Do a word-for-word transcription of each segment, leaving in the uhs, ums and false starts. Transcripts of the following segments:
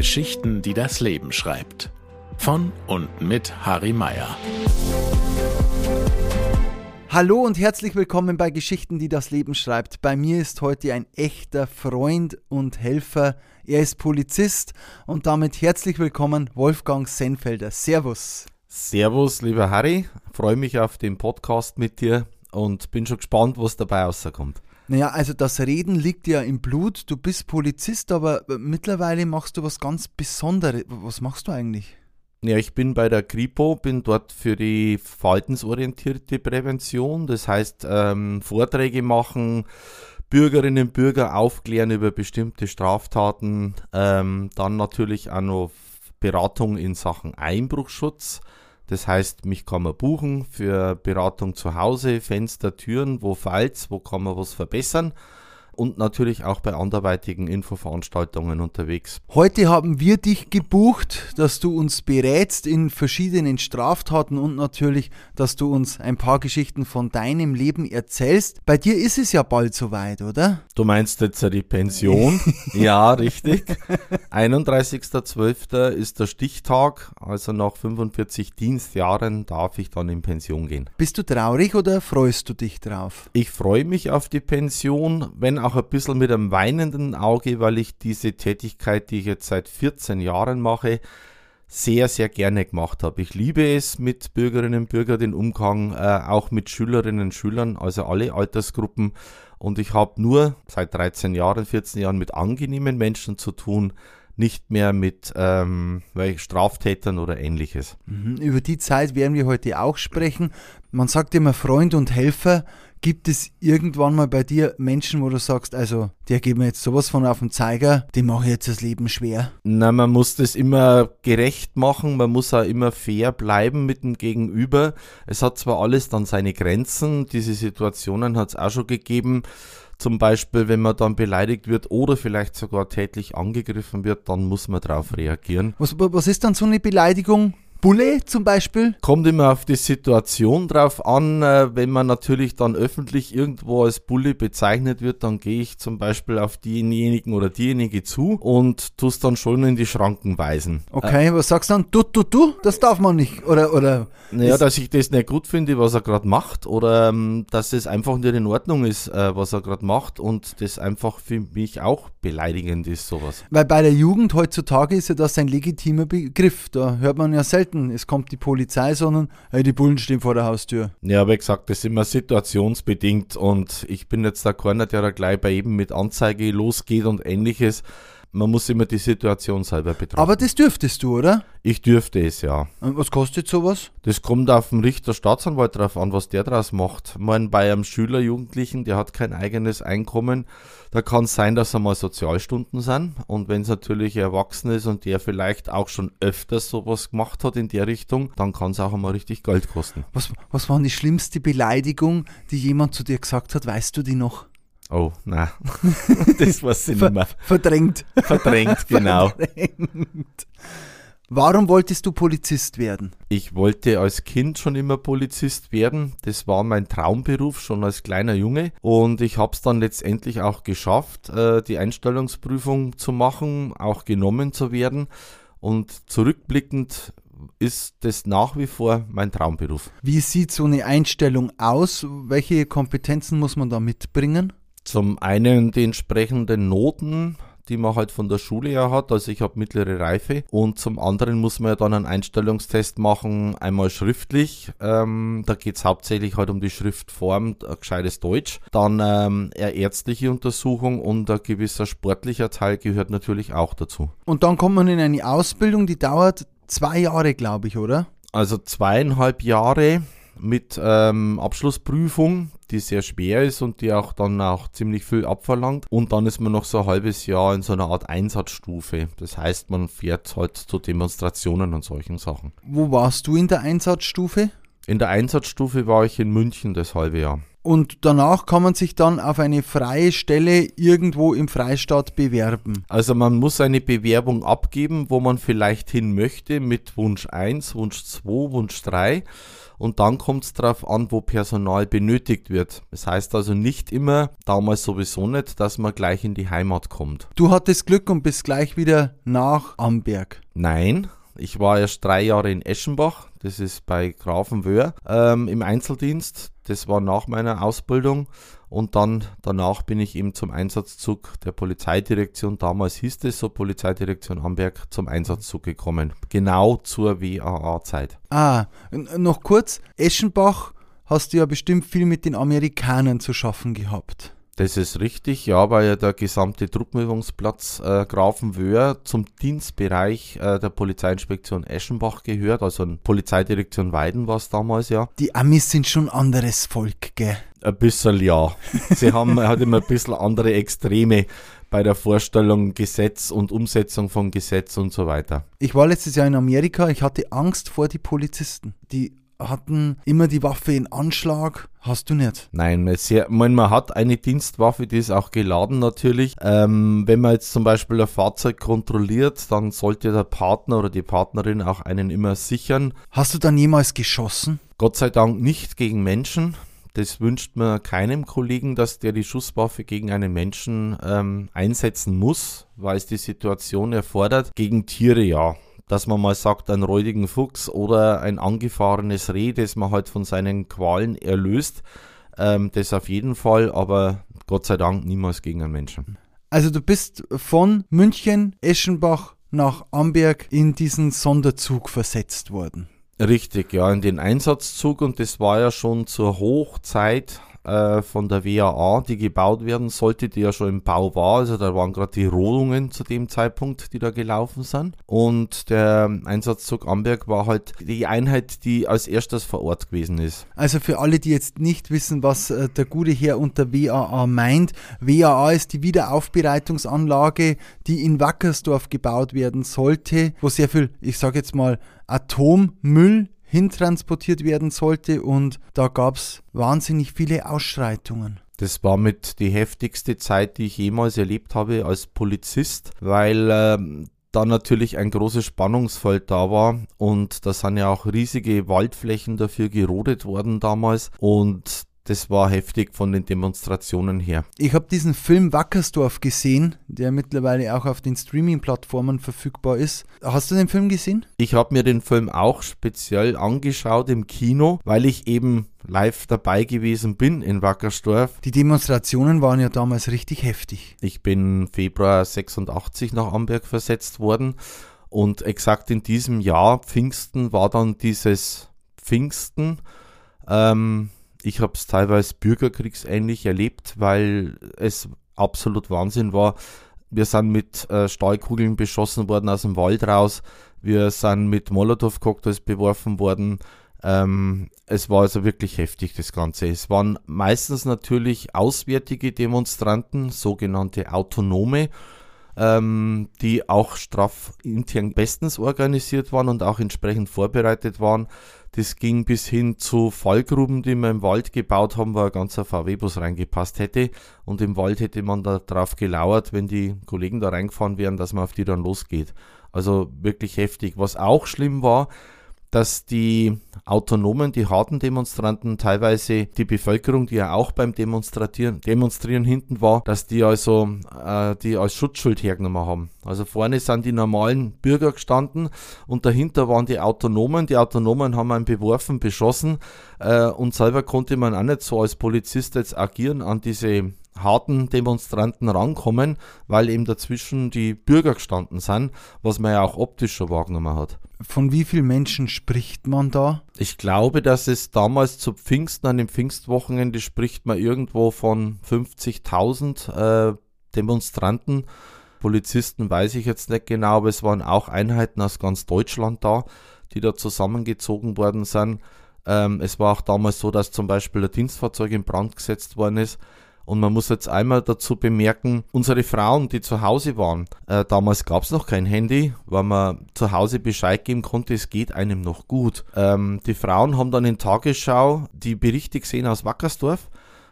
Geschichten, die das Leben schreibt. Von und mit Harry Meyer. Hallo und herzlich willkommen bei Geschichten, die das Leben schreibt. Bei mir ist heute ein echter Freund und Helfer. Er ist Polizist und damit herzlich willkommen Wolfgang Senfelder. Servus. Servus, lieber Harry. Freue mich auf den Podcast mit dir und bin schon gespannt, was dabei rauskommt. Naja, also das Reden liegt ja im Blut. Du bist Polizist, aber mittlerweile machst du was ganz Besonderes. Was machst du eigentlich? Ja, ich bin bei der Kripo, bin dort für die verhaltensorientierte Prävention. Das heißt, ähm, Vorträge machen, Bürgerinnen und Bürger aufklären über bestimmte Straftaten. Ähm, dann natürlich auch noch Beratung in Sachen Einbruchschutz. Das heißt, mich kann man buchen für Beratung zu Hause, Fenster, Türen, wo feilt's, wo kann man was verbessern und natürlich auch bei anderweitigen Infoveranstaltungen unterwegs. Heute haben wir dich gebucht, dass du uns berätst in verschiedenen Straftaten und natürlich, dass du uns ein paar Geschichten von deinem Leben erzählst. Bei dir ist es ja bald soweit, oder? Du meinst jetzt die Pension? Ja, richtig. einunddreißigster zwölfter ist der Stichtag, also nach fünfundvierzig Dienstjahren darf ich dann in Pension gehen. Bist du traurig oder freust du dich drauf? Ich freue mich auf die Pension, wenn auch ein bisschen mit einem weinenden Auge, weil ich diese Tätigkeit, die ich jetzt seit vierzehn Jahren mache, sehr, sehr gerne gemacht habe. Ich liebe es, mit Bürgerinnen und Bürgern den Umgang, äh, auch mit Schülerinnen und Schülern, also alle Altersgruppen. Und ich habe nur seit dreizehn Jahren, vierzehn Jahren mit angenehmen Menschen zu tun, nicht mehr mit ähm, Straftätern oder Ähnliches. Mhm, über die Zeit werden wir heute auch sprechen. Man sagt immer Freund und Helfer. Gibt es irgendwann mal bei dir Menschen, wo du sagst, also der geht mir jetzt sowas von auf den Zeiger, dem mache ich jetzt das Leben schwer? Na, man muss das immer gerecht machen, man muss auch immer fair bleiben mit dem Gegenüber. Es hat zwar alles dann seine Grenzen, diese Situationen hat es auch schon gegeben. Zum Beispiel, wenn man dann beleidigt wird oder vielleicht sogar tätlich angegriffen wird, dann muss man darauf reagieren. Was, was ist dann so eine Beleidigung? Bulle zum Beispiel? Kommt immer auf die Situation drauf an. Wenn man natürlich dann öffentlich irgendwo als Bulle bezeichnet wird, dann gehe ich zum Beispiel auf denjenigen oder diejenige zu und tue es dann schon in die Schranken weisen. Okay, äh, was sagst du dann? Du, du, du? Das darf man nicht. Oder, oder naja, dass ich das nicht gut finde, was er gerade macht, oder ähm, dass es einfach nicht in Ordnung ist, äh, was er gerade macht und das einfach für mich auch beleidigend ist, sowas. Weil bei der Jugend heutzutage ist ja das ein legitimer Begriff. Da hört man ja selten, es kommt die Polizei, sondern hey, die Bullen stehen vor der Haustür. Ja, aber wie gesagt, das ist immer situationsbedingt und ich bin jetzt da keiner, der da gleich bei jedem mit Anzeige losgeht und Ähnliches. Man muss immer die Situation selber betrachten. Aber das dürftest du, oder? Ich dürfte es, ja. Und was kostet sowas? Das kommt auf den Richter, Staatsanwalt drauf an, was der draus macht. Ich meine, bei einem Schüler, Jugendlichen, der hat kein eigenes Einkommen, da kann es sein, dass einmal Sozialstunden sind. Und wenn es natürlich erwachsen ist und der vielleicht auch schon öfters sowas gemacht hat in der Richtung, dann kann es auch einmal richtig Geld kosten. Was, was war die schlimmste Beleidigung, die jemand zu dir gesagt hat? Weißt du die noch? Oh, nein, das weiß ich Ver- nicht mehr. Verdrängt. Verdrängt, genau. Verdrängt. Warum wolltest du Polizist werden? Ich wollte als Kind schon immer Polizist werden. Das war mein Traumberuf, schon als kleiner Junge. Und ich habe es dann letztendlich auch geschafft, die Einstellungsprüfung zu machen, auch genommen zu werden. Und zurückblickend ist das nach wie vor mein Traumberuf. Wie sieht so eine Einstellung aus? Welche Kompetenzen muss man da mitbringen? Zum einen die entsprechenden Noten, die man halt von der Schule her hat, also ich habe mittlere Reife, und zum anderen muss man ja dann einen Einstellungstest machen, einmal schriftlich, ähm, da geht es hauptsächlich halt um die Schriftform, ein gescheites Deutsch, dann ähm, eine ärztliche Untersuchung und ein gewisser sportlicher Teil gehört natürlich auch dazu. Und dann kommt man in eine Ausbildung, die dauert zwei Jahre, glaube ich, oder? Also zweieinhalb Jahre mit ähm, Abschlussprüfung, die sehr schwer ist und die auch dann auch ziemlich viel abverlangt. Und dann ist man noch so ein halbes Jahr in so einer Art Einsatzstufe. Das heißt, man fährt halt zu Demonstrationen und solchen Sachen. Wo warst du in der Einsatzstufe? In der Einsatzstufe war ich in München das halbe Jahr. Und danach kann man sich dann auf eine freie Stelle irgendwo im Freistaat bewerben. Also man muss eine Bewerbung abgeben, wo man vielleicht hin möchte, mit Wunsch eins, Wunsch zwei, Wunsch drei. Und dann kommt es darauf an, wo Personal benötigt wird. Das heißt also nicht immer, damals sowieso nicht, dass man gleich in die Heimat kommt. Du hattest Glück und bist gleich wieder nach Amberg. Nein, ich war erst drei Jahre in Eschenbach, das ist bei Grafenwöhr, ähm, im Einzeldienst. Das war nach meiner Ausbildung. Und dann danach bin ich eben zum Einsatzzug der Polizeidirektion, damals hieß es so, Polizeidirektion Amberg, zum Einsatzzug gekommen. Genau zur W A A-Zeit. Ah, n- noch kurz, Eschenbach hast du ja bestimmt viel mit den Amerikanern zu schaffen gehabt. Das ist richtig, ja, weil ja der gesamte Truppenübungsplatz äh, Grafenwöhr zum Dienstbereich äh, der Polizeiinspektion Eschenbach gehört, also in Polizeidirektion Weiden war es damals, ja. Die Amis sind schon anderes Volk, gell? Ein bisschen, ja. Sie haben halt immer ein bisschen andere Extreme bei der Vorstellung Gesetz und Umsetzung von Gesetz und so weiter. Ich war letztes Jahr in Amerika, ich hatte Angst vor die Polizisten. Die hatten immer die Waffe in Anschlag. Hast du nicht? Nein, sehr, man, man hat eine Dienstwaffe, die ist auch geladen natürlich. Ähm, wenn man jetzt zum Beispiel ein Fahrzeug kontrolliert, dann sollte der Partner oder die Partnerin auch einen immer sichern. Hast du dann jemals geschossen? Gott sei Dank nicht gegen Menschen. Das wünscht man keinem Kollegen, dass der die Schusswaffe gegen einen Menschen ähm, einsetzen muss, weil es die Situation erfordert. Gegen Tiere ja. Dass man mal sagt, einen räudigen Fuchs oder ein angefahrenes Reh, das man halt von seinen Qualen erlöst, ähm, das auf jeden Fall, aber Gott sei Dank niemals gegen einen Menschen. Also du bist von München, Eschenbach nach Amberg in diesen Sonderzug versetzt worden. Richtig, ja, in den Einsatzzug, und das war ja schon zur Hochzeit äh, von der W A A, die gebaut werden sollte, die ja schon im Bau war. Also da waren gerade die Rodungen zu dem Zeitpunkt, die da gelaufen sind. Und der Einsatzzug Amberg war halt die Einheit, die als erstes vor Ort gewesen ist. Also für alle, die jetzt nicht wissen, was äh, der gute Herr unter W A A meint, W A A ist die Wiederaufbereitungsanlage, die in Wackersdorf gebaut werden sollte, wo sehr viel, ich sage jetzt mal, Atommüll hintransportiert werden sollte, und da gab es wahnsinnig viele Ausschreitungen. Das war mit die heftigste Zeit, die ich jemals erlebt habe als Polizist, weil äh, da natürlich ein großes Spannungsfeld da war, und da sind ja auch riesige Waldflächen dafür gerodet worden damals, und das war heftig von den Demonstrationen her. Ich habe diesen Film Wackersdorf gesehen, der mittlerweile auch auf den Streaming-Plattformen verfügbar ist. Hast du den Film gesehen? Ich habe mir den Film auch speziell angeschaut im Kino, weil ich eben live dabei gewesen bin in Wackersdorf. Die Demonstrationen waren ja damals richtig heftig. Ich bin Februar sechsundachtzig nach Amberg versetzt worden, und exakt in diesem Jahr, Pfingsten, war dann dieses Pfingsten. Ähm, Ich habe es teilweise bürgerkriegsähnlich erlebt, weil es absolut Wahnsinn war. Wir sind mit äh, Stahlkugeln beschossen worden aus dem Wald raus. Wir sind mit Molotow-Cocktails beworfen worden. Ähm, es war also wirklich heftig, das Ganze. Es waren meistens natürlich auswärtige Demonstranten, sogenannte Autonome, ähm, die auch strafintern bestens organisiert waren und auch entsprechend vorbereitet waren. Das ging bis hin zu Fallgruben, die wir im Wald gebaut haben, wo ein ganzer V W-Bus reingepasst hätte. Und im Wald hätte man da drauf gelauert, wenn die Kollegen da reingefahren wären, dass man auf die dann losgeht. Also wirklich heftig. Was auch schlimm war, dass die Autonomen, die harten Demonstranten, teilweise die Bevölkerung, die ja auch beim Demonstrieren, Demonstrieren hinten war, dass die also äh, die als Schutzschild hergenommen haben. Also vorne sind die normalen Bürger gestanden und dahinter waren die Autonomen. Die Autonomen haben einen beworfen, beschossen äh, und selber konnte man auch nicht so als Polizist jetzt agieren, an diese harten Demonstranten rankommen, weil eben dazwischen die Bürger gestanden sind, was man ja auch optisch schon wahrgenommen hat. Von wie vielen Menschen spricht man da? Ich glaube, dass es damals zu Pfingsten, an dem Pfingstwochenende, spricht man irgendwo von fünfzigtausend äh, Demonstranten. Polizisten weiß ich jetzt nicht genau, aber es waren auch Einheiten aus ganz Deutschland da, die da zusammengezogen worden sind. Ähm, es war auch damals so, dass zum Beispiel ein Dienstfahrzeug in Brand gesetzt worden ist. Und man muss jetzt einmal dazu bemerken, unsere Frauen, die zu Hause waren, äh, damals gab es noch kein Handy, weil man zu Hause Bescheid geben konnte, es geht einem noch gut. Ähm, die Frauen haben dann in Tagesschau die Berichte gesehen aus Wackersdorf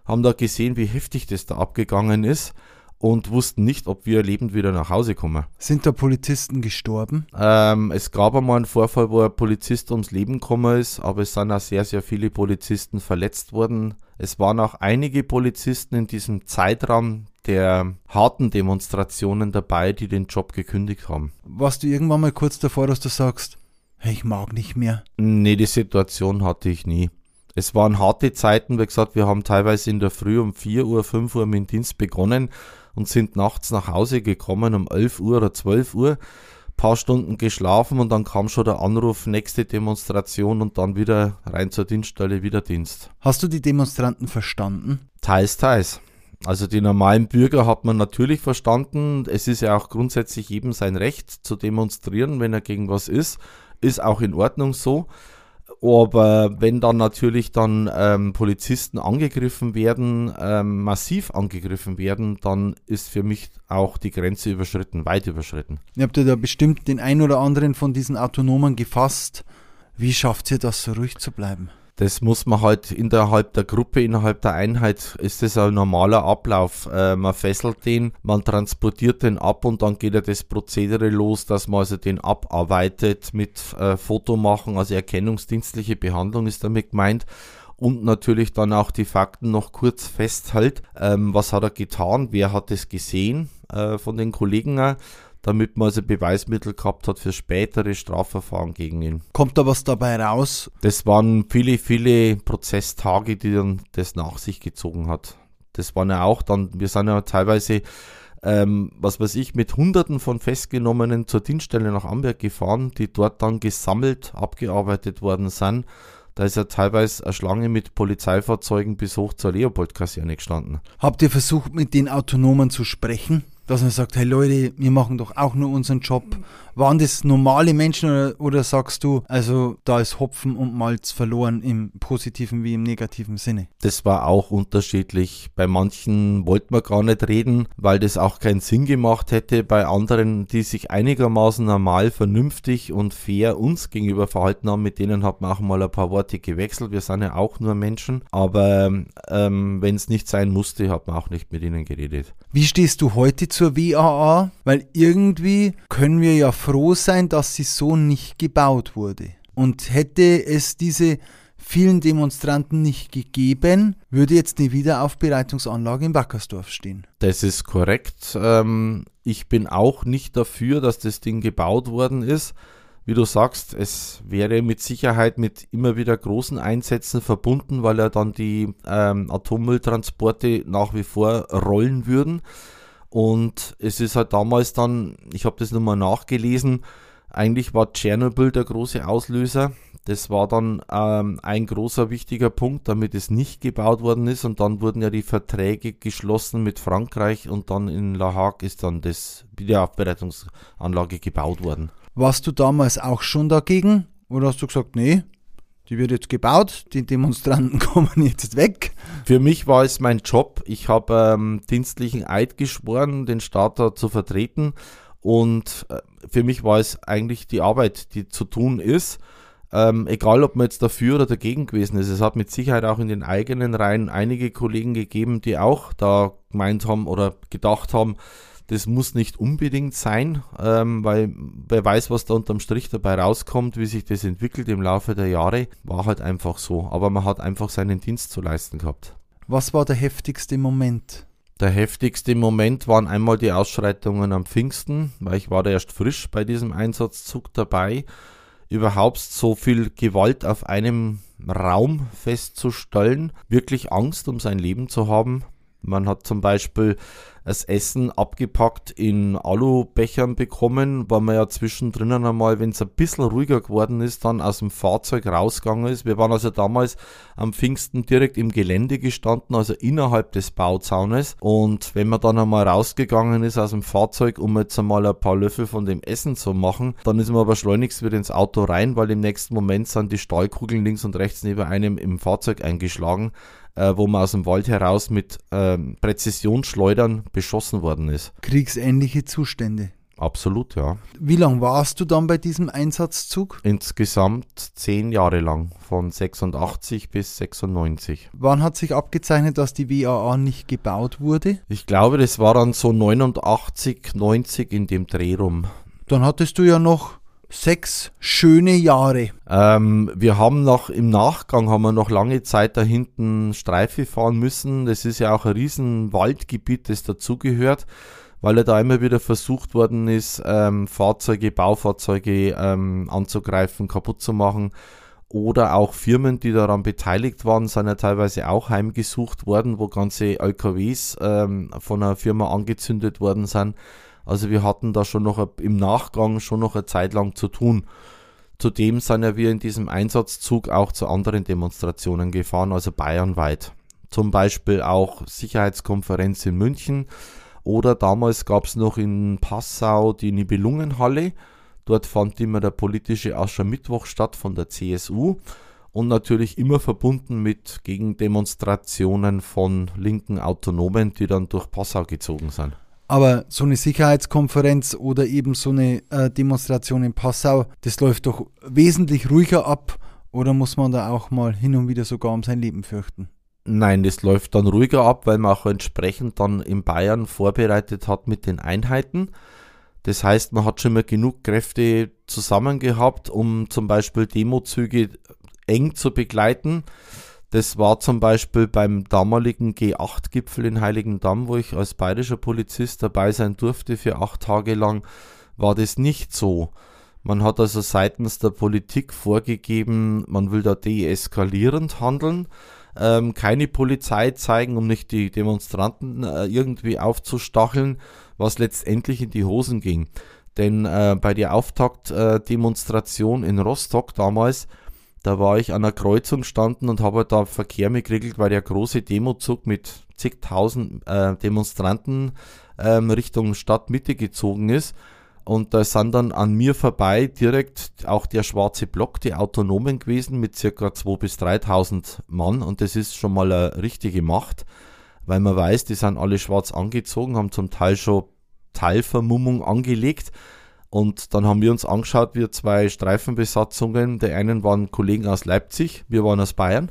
haben da gesehen, wie heftig das da abgegangen ist und wussten nicht, ob wir lebend wieder nach Hause kommen. Sind da Polizisten gestorben? Ähm, es gab einmal einen Vorfall, wo ein Polizist ums Leben gekommen ist, aber es sind auch sehr, sehr viele Polizisten verletzt worden. Es waren auch einige Polizisten in diesem Zeitraum der harten Demonstrationen dabei, die den Job gekündigt haben. Warst du irgendwann mal kurz davor, dass du sagst, hey, ich mag nicht mehr? Nee, die Situation hatte ich nie. Es waren harte Zeiten, wie gesagt, wir haben teilweise in der Früh um vier Uhr, fünf Uhr mit dem Dienst begonnen und sind nachts nach Hause gekommen um elf Uhr oder zwölf Uhr, paar Stunden geschlafen und dann kam schon der Anruf, nächste Demonstration und dann wieder rein zur Dienststelle, wieder Dienst. Hast du die Demonstranten verstanden? Teils, teils. Also die normalen Bürger hat man natürlich verstanden. Es ist ja auch grundsätzlich jedem sein Recht zu demonstrieren, wenn er gegen was ist. Ist auch in Ordnung so. Aber wenn dann natürlich dann ähm, Polizisten angegriffen werden, ähm, massiv angegriffen werden, dann ist für mich auch die Grenze überschritten, weit überschritten. Ihr habt ja da bestimmt den ein oder anderen von diesen Autonomen gefasst. Wie schafft ihr das, so ruhig zu bleiben? Das muss man halt innerhalb der Gruppe, innerhalb der Einheit, ist das ein normaler Ablauf. Äh, man fesselt den, man transportiert den ab und dann geht ja das Prozedere los, dass man also den abarbeitet mit äh, Foto machen, also erkennungsdienstliche Behandlung ist damit gemeint. Und natürlich dann auch die Fakten noch kurz festhält. Ähm, was hat er getan, wer hat es gesehen äh, von den Kollegen auch, damit man also Beweismittel gehabt hat für spätere Strafverfahren gegen ihn. Kommt da was dabei raus? Das waren viele, viele Prozesstage, die dann das nach sich gezogen hat. Das waren ja auch dann, wir sind ja teilweise, ähm, was weiß ich, mit Hunderten von Festgenommenen zur Dienststelle nach Amberg gefahren, die dort dann gesammelt, abgearbeitet worden sind. Da ist ja teilweise eine Schlange mit Polizeifahrzeugen bis hoch zur Leopold-Kaserne gestanden. Habt ihr versucht, mit den Autonomen zu sprechen? Dass man sagt, hey Leute, wir machen doch auch nur unseren Job. Waren das normale Menschen oder, oder sagst du, also da ist Hopfen und Malz verloren im positiven wie im negativen Sinne? Das war auch unterschiedlich. Bei manchen wollte man gar nicht reden, weil das auch keinen Sinn gemacht hätte. Bei anderen, die sich einigermaßen normal, vernünftig und fair uns gegenüber verhalten haben, mit denen hat man auch mal ein paar Worte gewechselt. Wir sind ja auch nur Menschen. Aber ähm, wenn es nicht sein musste, hat man auch nicht mit ihnen geredet. Wie stehst du heute zur W A A? Weil irgendwie können wir ja froh sein, dass sie so nicht gebaut wurde. Und hätte es diese vielen Demonstranten nicht gegeben, würde jetzt eine Wiederaufbereitungsanlage in Wackersdorf stehen. Das ist korrekt. Ähm, ich bin auch nicht dafür, dass das Ding gebaut worden ist. Wie du sagst, es wäre mit Sicherheit mit immer wieder großen Einsätzen verbunden, weil ja dann die ähm, Atommülltransporte nach wie vor rollen würden. Und es ist halt damals dann, ich habe das nochmal nachgelesen, eigentlich war Tschernobyl der große Auslöser. Das war dann ähm, ein großer wichtiger Punkt, damit es nicht gebaut worden ist. Und dann wurden ja die Verträge geschlossen mit Frankreich und dann in La Hague ist dann das Wiederaufbereitungsanlage gebaut worden. Warst du damals auch schon dagegen? Oder hast du gesagt, nee, die wird jetzt gebaut, die Demonstranten kommen jetzt weg? Für mich war es mein Job. Ich habe ähm, dienstlichen Eid geschworen, den Staat da zu vertreten. Und äh, für mich war es eigentlich die Arbeit, die zu tun ist. Ähm, egal, ob man jetzt dafür oder dagegen gewesen ist. Es hat mit Sicherheit auch in den eigenen Reihen einige Kollegen gegeben, die auch da gemeint haben oder gedacht haben, das muss nicht unbedingt sein, ähm, weil wer weiß, was da unterm Strich dabei rauskommt, wie sich das entwickelt im Laufe der Jahre, war halt einfach so. Aber man hat einfach seinen Dienst zu leisten gehabt. Was war der heftigste Moment? Der heftigste Moment waren einmal die Ausschreitungen am Pfingsten, weil ich war da erst frisch bei diesem Einsatzzug dabei. Überhaupt so viel Gewalt auf einem Raum festzustellen, wirklich Angst um sein Leben zu haben. Man hat zum Beispiel das Essen abgepackt in Alubechern bekommen, weil man ja zwischendrin einmal, wenn es ein bisschen ruhiger geworden ist, dann aus dem Fahrzeug rausgegangen ist. Wir waren also damals am Pfingsten direkt im Gelände gestanden, also innerhalb des Bauzaunes. Und wenn man dann einmal rausgegangen ist aus dem Fahrzeug, um jetzt einmal ein paar Löffel von dem Essen zu machen, dann ist man aber schleunigst wieder ins Auto rein, weil im nächsten Moment sind die Stahlkugeln links und rechts neben einem im Fahrzeug eingeschlagen, äh, wo man aus dem Wald heraus mit ähm, Präzisionsschleudern beschossen worden ist. Kriegsähnliche Zustände. Absolut, ja. Wie lange warst du dann bei diesem Einsatzzug? Insgesamt zehn Jahre lang, von sechsundachtzig bis sechsundneunzig. Wann hat sich abgezeichnet, dass die W A A nicht gebaut wurde? Ich glaube, das war dann so neunundachtzig, neunzig in dem Dreh rum. Dann hattest du ja noch sechs schöne Jahre. Ähm, wir haben noch im Nachgang haben wir noch lange Zeit da hinten Streife fahren müssen. Das ist ja auch ein riesen Waldgebiet, das dazugehört, weil ja da immer wieder versucht worden ist, ähm, Fahrzeuge, Baufahrzeuge ähm, anzugreifen, kaputt zu machen. Oder auch Firmen, die daran beteiligt waren, sind ja teilweise auch heimgesucht worden, wo ganze L K Ws ähm, von einer Firma angezündet worden sind. Also wir hatten da schon noch im Nachgang schon noch eine Zeit lang zu tun. Zudem sind ja wir in diesem Einsatzzug auch zu anderen Demonstrationen gefahren, also bayernweit. Zum Beispiel auch Sicherheitskonferenz in München oder damals gab es noch in Passau die Nibelungenhalle. Dort fand immer der politische Aschermittwoch statt von der C S U und natürlich immer verbunden mit Gegendemonstrationen von linken Autonomen, die dann durch Passau gezogen sind. Aber so eine Sicherheitskonferenz oder eben so eine äh, Demonstration in Passau, das läuft doch wesentlich ruhiger ab, oder muss man da auch mal hin und wieder sogar um sein Leben fürchten? Nein, das läuft dann ruhiger ab, weil man auch entsprechend dann in Bayern vorbereitet hat mit den Einheiten. Das heißt, man hat schon mal genug Kräfte zusammen gehabt, um zum Beispiel Demozüge eng zu begleiten. Das war zum Beispiel beim damaligen G acht Gipfel in Heiligendamm, wo ich als bayerischer Polizist dabei sein durfte für acht Tage lang, war das nicht so. Man hat also seitens der Politik vorgegeben, man will da deeskalierend handeln, ähm, keine Polizei zeigen, um nicht die Demonstranten äh, irgendwie aufzustacheln, was letztendlich in die Hosen ging. Denn äh, bei der Auftaktdemonstration äh, in Rostock damals, da war ich an einer Kreuzung standen und habe da Verkehr mitgekriegt, weil der große Demozug mit zigtausend äh, Demonstranten ähm, Richtung Stadtmitte gezogen ist. Und da sind dann an mir vorbei direkt auch der schwarze Block, die Autonomen gewesen mit circa zweitausend bis dreitausend Mann. Und das ist schon mal eine richtige Macht, weil man weiß, die sind alle schwarz angezogen, haben zum Teil schon Teilvermummung angelegt. Und dann haben wir uns angeschaut, wir zwei Streifenbesatzungen, die einen waren Kollegen aus Leipzig, wir waren aus Bayern.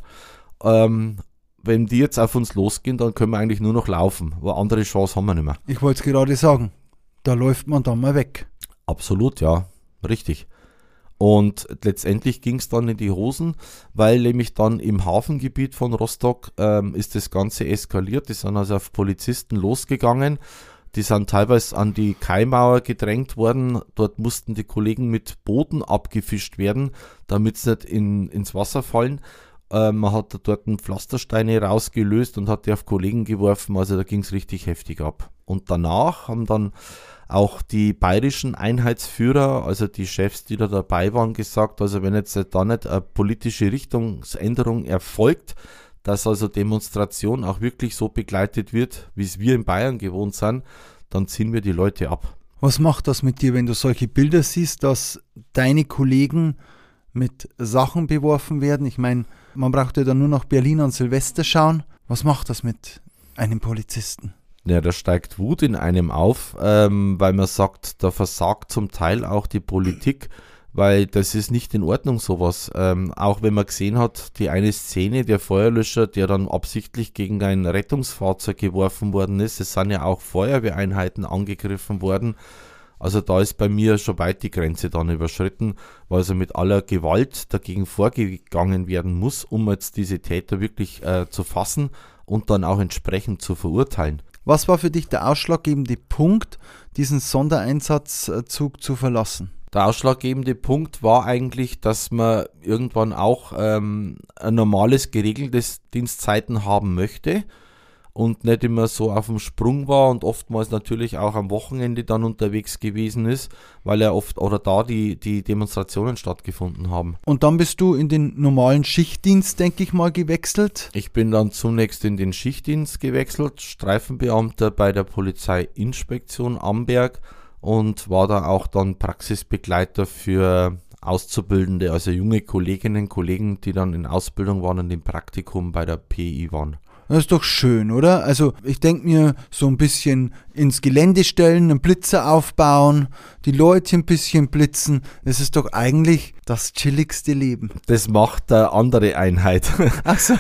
Ähm, wenn die jetzt auf uns losgehen, dann können wir eigentlich nur noch laufen, aber andere Chance haben wir nicht mehr. Ich wollte es gerade sagen, da läuft man dann mal weg. Absolut, ja, richtig. Und letztendlich ging es dann in die Hosen, weil nämlich dann im Hafengebiet von Rostock ähm, ist das Ganze eskaliert, die sind also auf Polizisten losgegangen. Die sind teilweise an die Kaimauer gedrängt worden. Dort mussten die Kollegen mit Booten abgefischt werden, damit sie nicht in, ins Wasser fallen. Äh, man hat dort Pflastersteine rausgelöst und hat die auf Kollegen geworfen. Also da ging es richtig heftig ab. Und danach haben dann auch die bayerischen Einheitsführer, also die Chefs, die da dabei waren, gesagt, also wenn jetzt da nicht eine politische Richtungsänderung erfolgt, dass also Demonstration auch wirklich so begleitet wird, wie es wir in Bayern gewohnt sind, dann ziehen wir die Leute ab. Was macht das mit dir, wenn du solche Bilder siehst, dass deine Kollegen mit Sachen beworfen werden? Ich meine, man braucht ja dann nur nach Berlin an Silvester schauen. Was macht das mit einem Polizisten? Ja, da steigt Wut in einem auf, ähm, weil man sagt, da versagt zum Teil auch die Politik, weil das ist nicht in Ordnung sowas. Ähm, auch wenn man gesehen hat, die eine Szene, der Feuerlöscher, der dann absichtlich gegen ein Rettungsfahrzeug geworfen worden ist, es sind ja auch Feuerwehreinheiten angegriffen worden. Also da ist bei mir schon weit die Grenze dann überschritten, weil also mit aller Gewalt dagegen vorgegangen werden muss, um jetzt diese Täter wirklich äh, zu fassen und dann auch entsprechend zu verurteilen. Was war für dich der ausschlaggebende Punkt, diesen Sondereinsatzzug zu verlassen? Der ausschlaggebende Punkt war eigentlich, dass man irgendwann auch ähm, ein normales, geregeltes Dienstzeiten haben möchte und nicht immer so auf dem Sprung war und oftmals natürlich auch am Wochenende dann unterwegs gewesen ist, weil er oft oder da die, die Demonstrationen stattgefunden haben. Und dann bist du in den normalen Schichtdienst, denke ich mal, gewechselt? Ich bin dann zunächst in den Schichtdienst gewechselt, Streifenbeamter bei der Polizeiinspektion Amberg, und war da auch dann Praxisbegleiter für Auszubildende, also junge Kolleginnen und Kollegen, die dann in Ausbildung waren und im Praktikum bei der P I waren. Das ist doch schön, oder? Also ich denke mir, so ein bisschen ins Gelände stellen, einen Blitzer aufbauen, die Leute ein bisschen blitzen. Das ist doch eigentlich das chilligste Leben. Das macht eine andere Einheit. Ach so.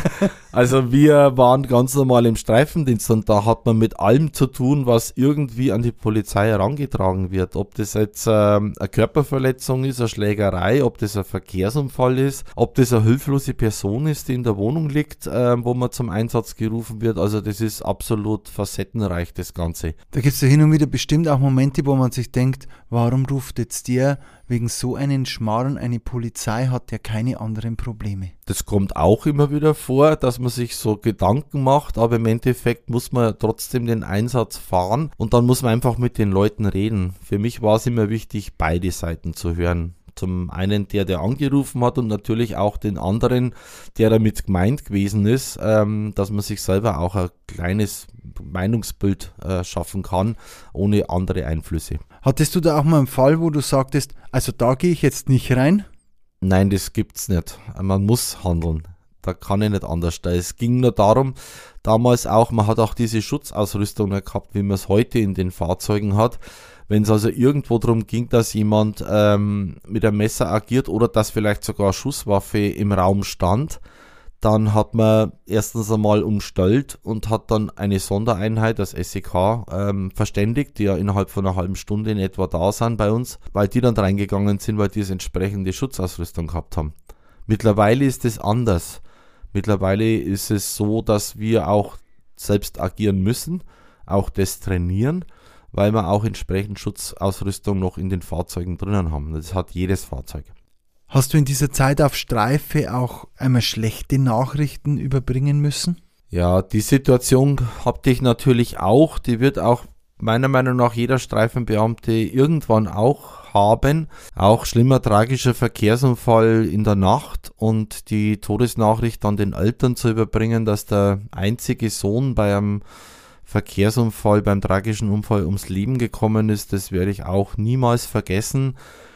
Also wir waren ganz normal im Streifendienst und da hat man mit allem zu tun, was irgendwie an die Polizei herangetragen wird. Ob das jetzt ähm, eine Körperverletzung ist, eine Schlägerei, ob das ein Verkehrsunfall ist, ob das eine hilflose Person ist, die in der Wohnung liegt, äh, wo man zum Einsatz gerufen wird. Also das ist absolut facettenreich, das Ganze. Da gibt es ja hin und wieder bestimmt auch Momente, wo man sich denkt, warum ruft jetzt der wegen so einen Schmarrn eine Polizei, hat der keine anderen Probleme. Das kommt auch immer wieder vor, dass man sich so Gedanken macht, aber im Endeffekt muss man trotzdem den Einsatz fahren und dann muss man einfach mit den Leuten reden. Für mich war es immer wichtig, beide Seiten zu hören. Zum einen der, der angerufen hat und natürlich auch den anderen, der damit gemeint gewesen ist, ähm, dass man sich selber auch ein kleines Meinungsbild äh, schaffen kann, ohne andere Einflüsse. Hattest du da auch mal einen Fall, wo du sagtest, also da gehe ich jetzt nicht rein? Nein, das gibt's nicht. Man muss handeln. Da kann ich nicht anders. Es ging nur darum, damals auch, man hat auch diese Schutzausrüstung gehabt, wie man es heute in den Fahrzeugen hat. Wenn es also irgendwo darum ging, dass jemand ähm, mit einem Messer agiert oder dass vielleicht sogar eine Schusswaffe im Raum stand, dann hat man erstens einmal umstellt und hat dann eine Sondereinheit, das S E K, ähm, verständigt, die ja innerhalb von einer halben Stunde in etwa da sind bei uns, weil die dann reingegangen sind, weil die das entsprechende Schutzausrüstung gehabt haben. Mittlerweile ist es anders. Mittlerweile ist es so, dass wir auch selbst agieren müssen, auch das trainieren, weil wir auch entsprechend Schutzausrüstung noch in den Fahrzeugen drinnen haben. Das hat jedes Fahrzeug. Hast du in dieser Zeit auf Streife auch einmal schlechte Nachrichten überbringen müssen? Ja, die Situation hatte ich natürlich auch. Die wird auch meiner Meinung nach jeder Streifenbeamte irgendwann auch haben. Auch schlimmer tragischer Verkehrsunfall in der Nacht und die Todesnachricht an den Eltern zu überbringen, dass der einzige Sohn bei einem Verkehrsunfall, beim tragischen Unfall ums Leben gekommen ist, das werde ich auch niemals vergessen.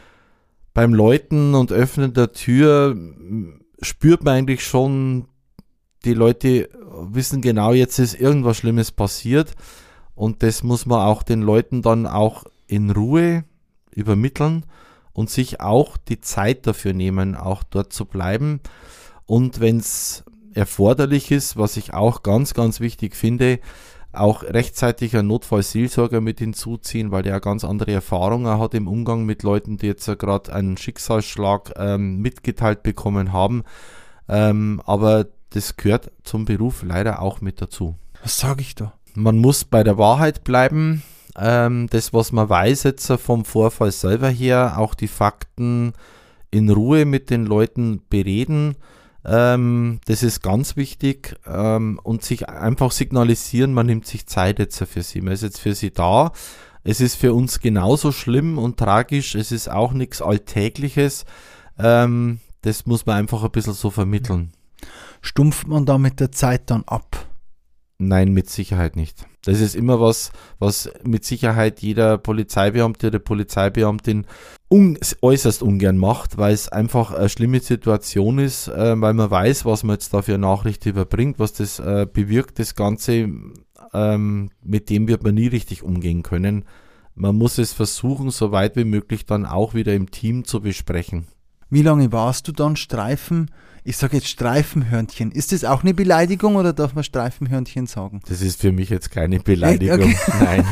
Beim Läuten und Öffnen der Tür spürt man eigentlich schon, die Leute wissen genau, jetzt ist irgendwas Schlimmes passiert und das muss man auch den Leuten dann auch in Ruhe übermitteln und sich auch die Zeit dafür nehmen, auch dort zu bleiben. Und wenn es erforderlich ist, was ich auch ganz, ganz wichtig finde, auch rechtzeitig einen Notfallseelsorger mit hinzuziehen, weil der eine ganz andere Erfahrungen hat im Umgang mit Leuten, die jetzt gerade einen Schicksalsschlag ähm, mitgeteilt bekommen haben. Ähm, aber das gehört zum Beruf leider auch mit dazu. Was sage ich da? Man muss bei der Wahrheit bleiben. Ähm, das, was man weiß jetzt vom Vorfall selber her, auch die Fakten in Ruhe mit den Leuten bereden. Ähm, das ist ganz wichtig ähm, und sich einfach signalisieren, man nimmt sich Zeit jetzt für sie, man ist jetzt für sie da. Es ist für uns genauso schlimm und tragisch, es ist auch nichts Alltägliches. Ähm, das muss man einfach ein bisschen so vermitteln. Stumpft man da mit der Zeit dann ab? Nein, mit Sicherheit nicht. Das ist immer was, was mit Sicherheit jeder Polizeibeamte oder Polizeibeamtin un- äußerst ungern macht, weil es einfach eine schlimme Situation ist, äh, weil man weiß, was man jetzt da für eine Nachricht überbringt, was das äh, bewirkt, das Ganze, ähm, mit dem wird man nie richtig umgehen können. Man muss es versuchen, so weit wie möglich dann auch wieder im Team zu besprechen. Wie lange warst du dann Streifen? Ich sage jetzt Streifenhörnchen. Ist das auch eine Beleidigung oder darf man Streifenhörnchen sagen? Das ist für mich jetzt keine Beleidigung. Okay. Nein.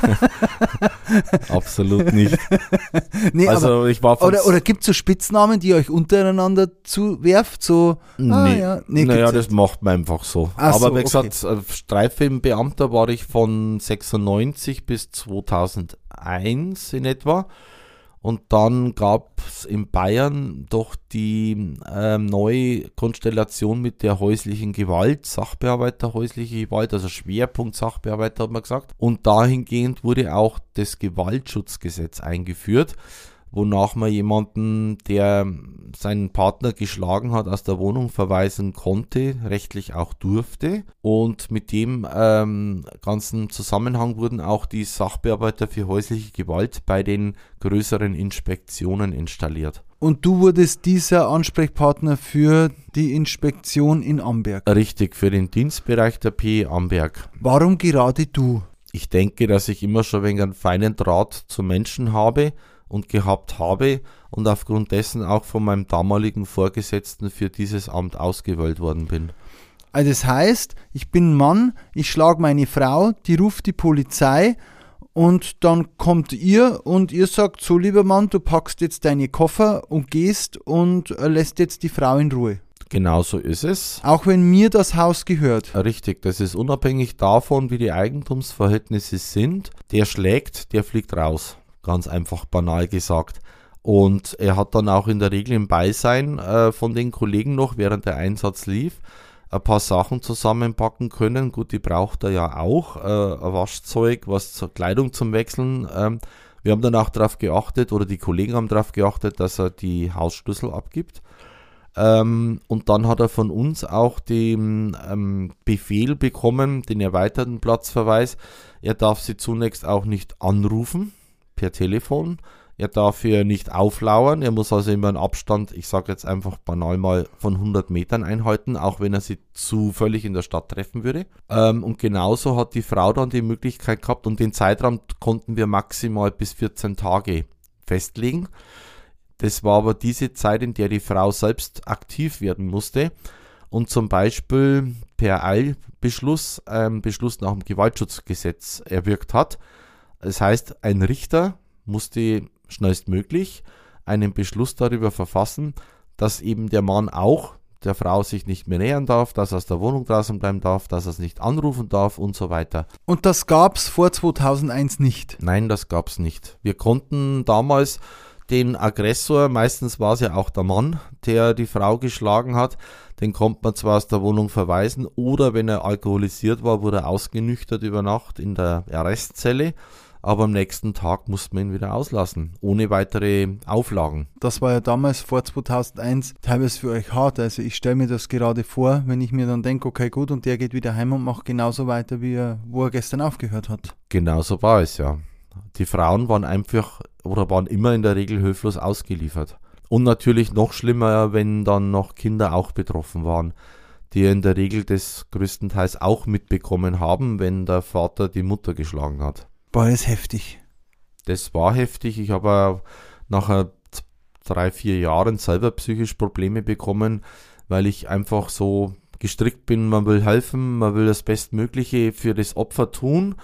Absolut nicht. Nee, also aber, ich war von oder oder gibt es so Spitznamen, die ihr euch untereinander zuwerft? So, nee, ah, ja. nee naja, gibt's das macht man einfach so. Ach aber so, wie gesagt, okay. Streifenbeamter war ich von sechsundneunzig bis zweitausendeins in etwa. Und dann gab es in Bayern doch die äh, neue Konstellation mit der häuslichen Gewalt, Sachbearbeiter häusliche Gewalt, also Schwerpunkt Sachbearbeiter hat man gesagt. Und dahingehend wurde auch das Gewaltschutzgesetz eingeführt, wonach man jemanden, der seinen Partner geschlagen hat, aus der Wohnung verweisen konnte, rechtlich auch durfte. Und mit dem ähm, ganzen Zusammenhang wurden auch die Sachbearbeiter für häusliche Gewalt bei den größeren Inspektionen installiert. Und du wurdest dieser Ansprechpartner für die Inspektion in Amberg? Richtig, für den Dienstbereich der P E Amberg. Warum gerade du? Ich denke, dass ich immer schon ein wenig einen feinen Draht zu Menschen habe und gehabt habe und aufgrund dessen auch von meinem damaligen Vorgesetzten für dieses Amt ausgewählt worden bin. Also das heißt, ich bin ein Mann, ich schlage meine Frau, die ruft die Polizei und dann kommt ihr und ihr sagt, so lieber Mann, du packst jetzt deine Koffer und gehst und lässt jetzt die Frau in Ruhe. Genau so ist es. Auch wenn mir das Haus gehört. Richtig, das ist unabhängig davon, wie die Eigentumsverhältnisse sind. Der schlägt, der fliegt raus. Ganz einfach banal gesagt. Und er hat dann auch in der Regel im Beisein äh, von den Kollegen noch, während der Einsatz lief, ein paar Sachen zusammenpacken können. Gut, die braucht er ja auch. Äh, ein Waschzeug, was zur Kleidung zum Wechseln. Ähm, wir haben dann auch darauf geachtet, oder die Kollegen haben darauf geachtet, dass er die Hausschlüssel abgibt. Ähm, und dann hat er von uns auch den ähm, Befehl bekommen, den erweiterten Platzverweis. Er darf sie zunächst auch nicht anrufen per Telefon. Er darf ihr nicht auflauern, er muss also immer einen Abstand, ich sage jetzt einfach banal mal, von hundert Metern einhalten, auch wenn er sie zufällig in der Stadt treffen würde. Ähm, und genauso hat die Frau dann die Möglichkeit gehabt, und den Zeitraum konnten wir maximal bis vierzehn Tage festlegen. Das war aber diese Zeit, in der die Frau selbst aktiv werden musste und zum Beispiel per Eilbeschluss, ähm, Beschluss nach dem Gewaltschutzgesetz erwirkt hat. Das heißt, ein Richter musste schnellstmöglich einen Beschluss darüber verfassen, dass eben der Mann auch der Frau sich nicht mehr nähern darf, dass er aus der Wohnung draußen bleiben darf, dass er es nicht anrufen darf und so weiter. Und das gab es vor zweitausendeins nicht? Nein, das gab es nicht. Wir konnten damals den Aggressor, meistens war es ja auch der Mann, der die Frau geschlagen hat, den konnte man zwar aus der Wohnung verweisen oder wenn er alkoholisiert war, wurde er ausgenüchtert über Nacht in der Arrestzelle. Aber am nächsten Tag musste man ihn wieder auslassen, ohne weitere Auflagen. Das war ja damals vor zweitausendeins teilweise für euch hart. Also ich stelle mir das gerade vor, wenn ich mir dann denke, okay gut, und der geht wieder heim und macht genauso weiter, wie er, wo er gestern aufgehört hat. Genauso war es ja. Die Frauen waren einfach oder waren immer in der Regel hilflos ausgeliefert. Und natürlich noch schlimmer, wenn dann noch Kinder auch betroffen waren, die in der Regel das größtenteils auch mitbekommen haben, wenn der Vater die Mutter geschlagen hat. Boah, das ist heftig. Das war heftig. Ich habe nach drei, vier Jahren selber psychisch Probleme bekommen, weil ich einfach so gestrickt bin, man will helfen, man will das Bestmögliche für das Opfer tun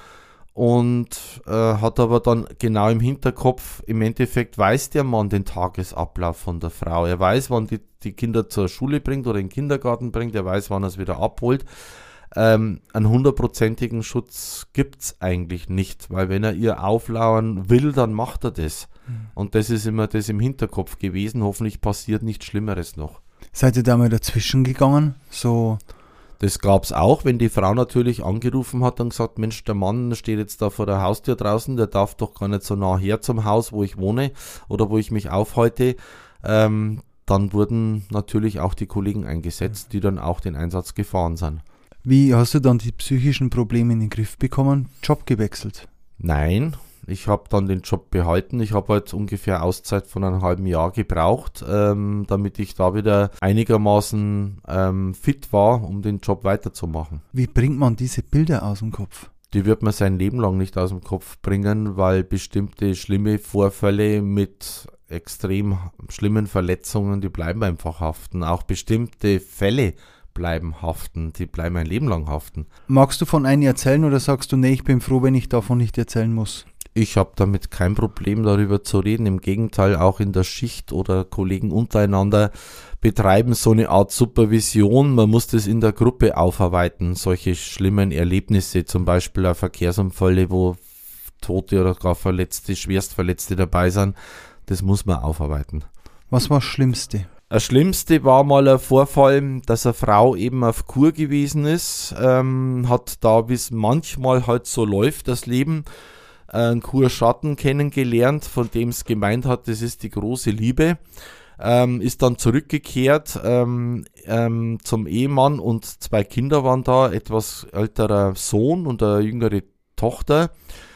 und äh, hat aber dann genau im Hinterkopf, im Endeffekt weiß der Mann den Tagesablauf von der Frau. Er weiß, wann die, die Kinder zur Schule bringt oder in den Kindergarten bringt, er weiß, wann er es wieder abholt. Ähm, einen hundertprozentigen Schutz gibt es eigentlich nicht, weil wenn er ihr auflauern will, dann macht er das. Mhm. Und das ist immer das im Hinterkopf gewesen. Hoffentlich passiert nichts Schlimmeres noch. Seid ihr da mal dazwischen gegangen? So. Das gab es auch, wenn die Frau natürlich angerufen hat und gesagt, Mensch, der Mann steht jetzt da vor der Haustür draußen, der darf doch gar nicht so nah her zum Haus, wo ich wohne oder wo ich mich aufhalte. Ähm, dann wurden natürlich auch die Kollegen eingesetzt, die dann auch den Einsatz gefahren sind. Wie hast du dann die psychischen Probleme in den Griff bekommen? Job gewechselt? Nein, ich habe dann den Job behalten. Ich habe halt ungefähr Auszeit von einem halben Jahr gebraucht, ähm, damit ich da wieder einigermaßen ähm, fit war, um den Job weiterzumachen. Wie bringt man diese Bilder aus dem Kopf? Die wird man sein Leben lang nicht aus dem Kopf bringen, weil bestimmte schlimme Vorfälle mit extrem schlimmen Verletzungen, die bleiben einfach haften. Auch bestimmte Fälle bleiben haften, die bleiben ein Leben lang haften. Magst du von einem erzählen oder sagst du, nee, ich bin froh, wenn ich davon nicht erzählen muss? Ich habe damit kein Problem, darüber zu reden. Im Gegenteil, auch in der Schicht oder Kollegen untereinander betreiben so eine Art Supervision. Man muss das in der Gruppe aufarbeiten, solche schlimmen Erlebnisse, zum Beispiel auch Verkehrsunfälle, wo Tote oder gar Verletzte, Schwerstverletzte dabei sind. Das muss man aufarbeiten. Was war das Schlimmste? Das Schlimmste war mal ein Vorfall, dass eine Frau eben auf Kur gewesen ist, ähm, hat da, wie es manchmal halt so läuft, das Leben, einen Kurschatten kennengelernt, von dem es gemeint hat, das ist die große Liebe, ähm, ist dann zurückgekehrt ähm, ähm, zum Ehemann und zwei Kinder waren da, etwas älterer Sohn und eine jüngere Tochter.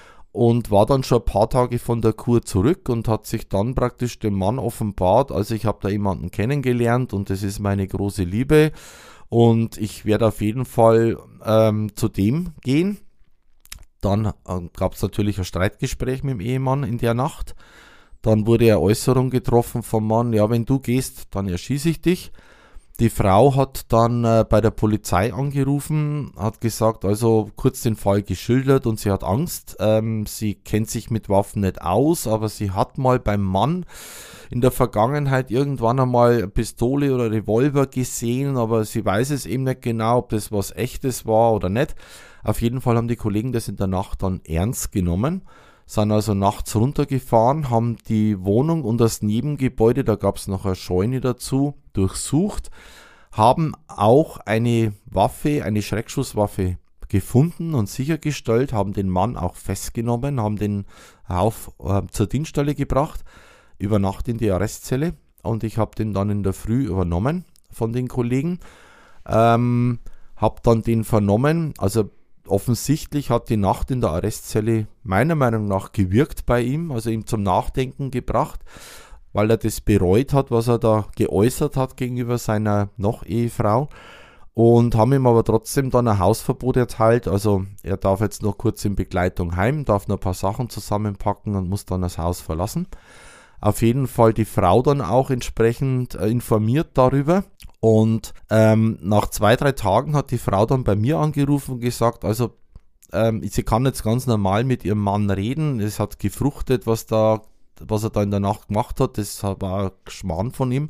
Und war dann schon ein paar Tage von der Kur zurück und hat sich dann praktisch dem Mann offenbart. Also ich habe da jemanden kennengelernt und das ist meine große Liebe und ich werde auf jeden Fall ähm, zu dem gehen. Dann äh, gab es natürlich ein Streitgespräch mit dem Ehemann in der Nacht. Dann wurde eine Äußerung getroffen vom Mann, ja, wenn du gehst, dann erschieße ich dich. Die Frau hat dann äh, bei der Polizei angerufen, hat gesagt, also kurz den Fall geschildert und sie hat Angst. Ähm, sie kennt sich mit Waffen nicht aus, aber sie hat mal beim Mann in der Vergangenheit irgendwann einmal eine Pistole oder Revolver gesehen, aber sie weiß es eben nicht genau, ob das was Echtes war oder nicht. Auf jeden Fall haben die Kollegen das in der Nacht dann ernst genommen, sind also nachts runtergefahren, haben die Wohnung und das Nebengebäude, da gab es noch eine Scheune dazu, durchsucht, haben auch eine Waffe, eine Schreckschusswaffe gefunden und sichergestellt, haben den Mann auch festgenommen, haben den auf, äh, zur Dienststelle gebracht, über Nacht in die Arrestzelle und ich habe den dann in der Früh übernommen von den Kollegen, ähm, habe dann den vernommen, also offensichtlich hat die Nacht in der Arrestzelle meiner Meinung nach gewirkt bei ihm, also ihm zum Nachdenken gebracht, weil er das bereut hat, was er da geäußert hat gegenüber seiner Noch-Ehefrau und haben ihm aber trotzdem dann ein Hausverbot erteilt, also er darf jetzt noch kurz in Begleitung heim, darf noch ein paar Sachen zusammenpacken und muss dann das Haus verlassen. Auf jeden Fall die Frau dann auch entsprechend äh, informiert darüber. Und ähm, nach zwei, drei Tagen hat die Frau dann bei mir angerufen und gesagt, also ähm, sie kann jetzt ganz normal mit ihrem Mann reden. Es hat gefruchtet, was da, was er da in der Nacht gemacht hat. Das war ein Schmarrn von ihm.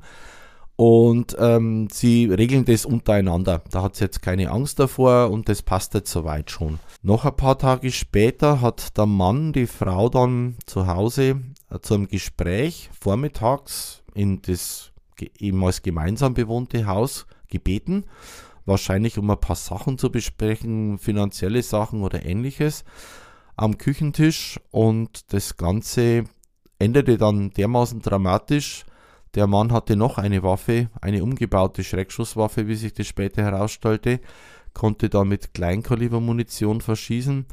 Und ähm, sie regeln das untereinander. Da hat sie jetzt keine Angst davor und das passt jetzt soweit schon. Noch ein paar Tage später hat der Mann die Frau dann zu Hause äh, zu einem Gespräch vormittags in das ehemals gemeinsam bewohnte Haus gebeten, wahrscheinlich um ein paar Sachen zu besprechen, finanzielle Sachen oder ähnliches, am Küchentisch und das Ganze endete dann dermaßen dramatisch. Der Mann hatte noch eine Waffe, eine umgebaute Schreckschusswaffe, wie sich das später herausstellte, konnte da mit Kleinkalibermunition verschießen,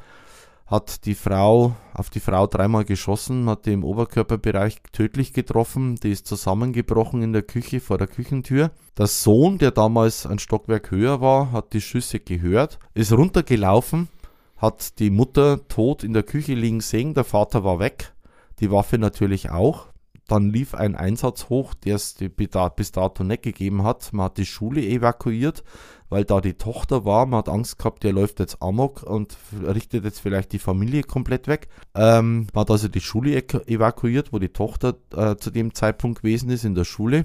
hat die Frau, auf die Frau dreimal geschossen, hat die im Oberkörperbereich tödlich getroffen, die ist zusammengebrochen in der Küche vor der Küchentür. Der Sohn, der damals ein Stockwerk höher war, hat die Schüsse gehört, ist runtergelaufen, hat die Mutter tot in der Küche liegen sehen, der Vater war weg, die Waffe natürlich auch. Dann lief ein Einsatz hoch, der es bis dato nicht gegeben hat. Man hat die Schule evakuiert, weil da die Tochter war. Man hat Angst gehabt, der läuft jetzt amok und richtet jetzt vielleicht die Familie komplett weg. Ähm, man hat also die Schule evakuiert, wo die Tochter äh, zu dem Zeitpunkt gewesen ist in der Schule.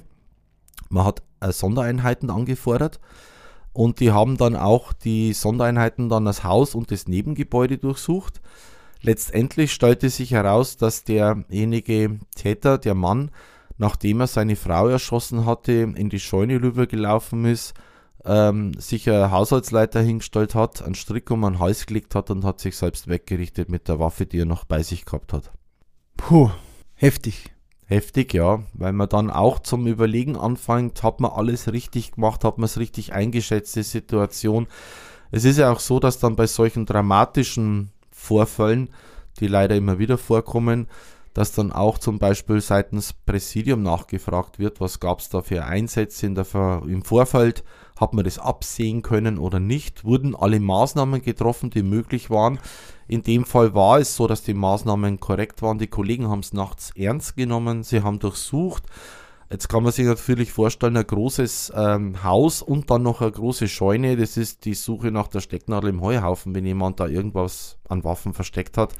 Man hat äh, Sondereinheiten angefordert und die haben dann auch die Sondereinheiten dann das Haus und das Nebengebäude durchsucht. Letztendlich stellte sich heraus, dass derjenige Täter, der Mann, nachdem er seine Frau erschossen hatte, in die Scheune rübergelaufen ist, ähm, sich ein Haushaltsleiter hingestellt hat, einen Strick um den Hals gelegt hat und hat sich selbst weggerichtet mit der Waffe, die er noch bei sich gehabt hat. Puh, heftig. Heftig, ja, weil man dann auch zum Überlegen anfängt, hat man alles richtig gemacht, hat man es richtig eingeschätzt, die Situation. Es ist ja auch so, dass dann bei solchen dramatischen Vorfällen, die leider immer wieder vorkommen, dass dann auch zum Beispiel seitens Präsidium nachgefragt wird, was gab es da für Einsätze in der Ver- im Vorfeld, hat man das absehen können oder nicht, wurden alle Maßnahmen getroffen, die möglich waren. In dem Fall war es so, dass die Maßnahmen korrekt waren, die Kollegen haben es nachts ernst genommen, sie haben durchsucht. Jetzt kann man sich natürlich vorstellen, ein großes ähm, Haus und dann noch eine große Scheune, das ist die Suche nach der Stecknadel im Heuhaufen, wenn jemand da irgendwas an Waffen versteckt hat.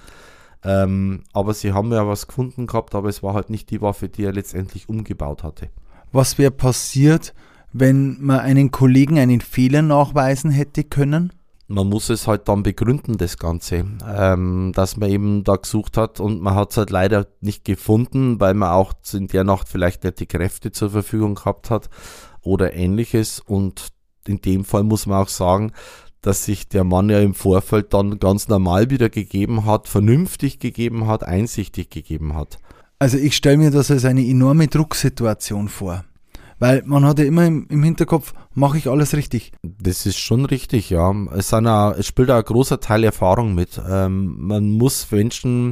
Ähm, aber sie haben ja was gefunden gehabt, aber es war halt nicht die Waffe, die er letztendlich umgebaut hatte. Was wäre passiert, wenn man einen Kollegen einen Fehler nachweisen hätte können? Man muss es halt dann begründen, das Ganze, ähm, dass man eben da gesucht hat und man hat es halt leider nicht gefunden, weil man auch in der Nacht vielleicht nicht die Kräfte zur Verfügung gehabt hat oder ähnliches und in dem Fall muss man auch sagen, dass sich der Mann ja im Vorfeld dann ganz normal wieder gegeben hat, vernünftig gegeben hat, einsichtig gegeben hat. Also ich stelle mir das als eine enorme Drucksituation vor. Weil man hat ja immer im, im Hinterkopf, mache ich alles richtig. Das ist schon richtig, ja. Es, sind auch, es spielt auch ein großer Teil Erfahrung mit. Ähm, man muss Menschen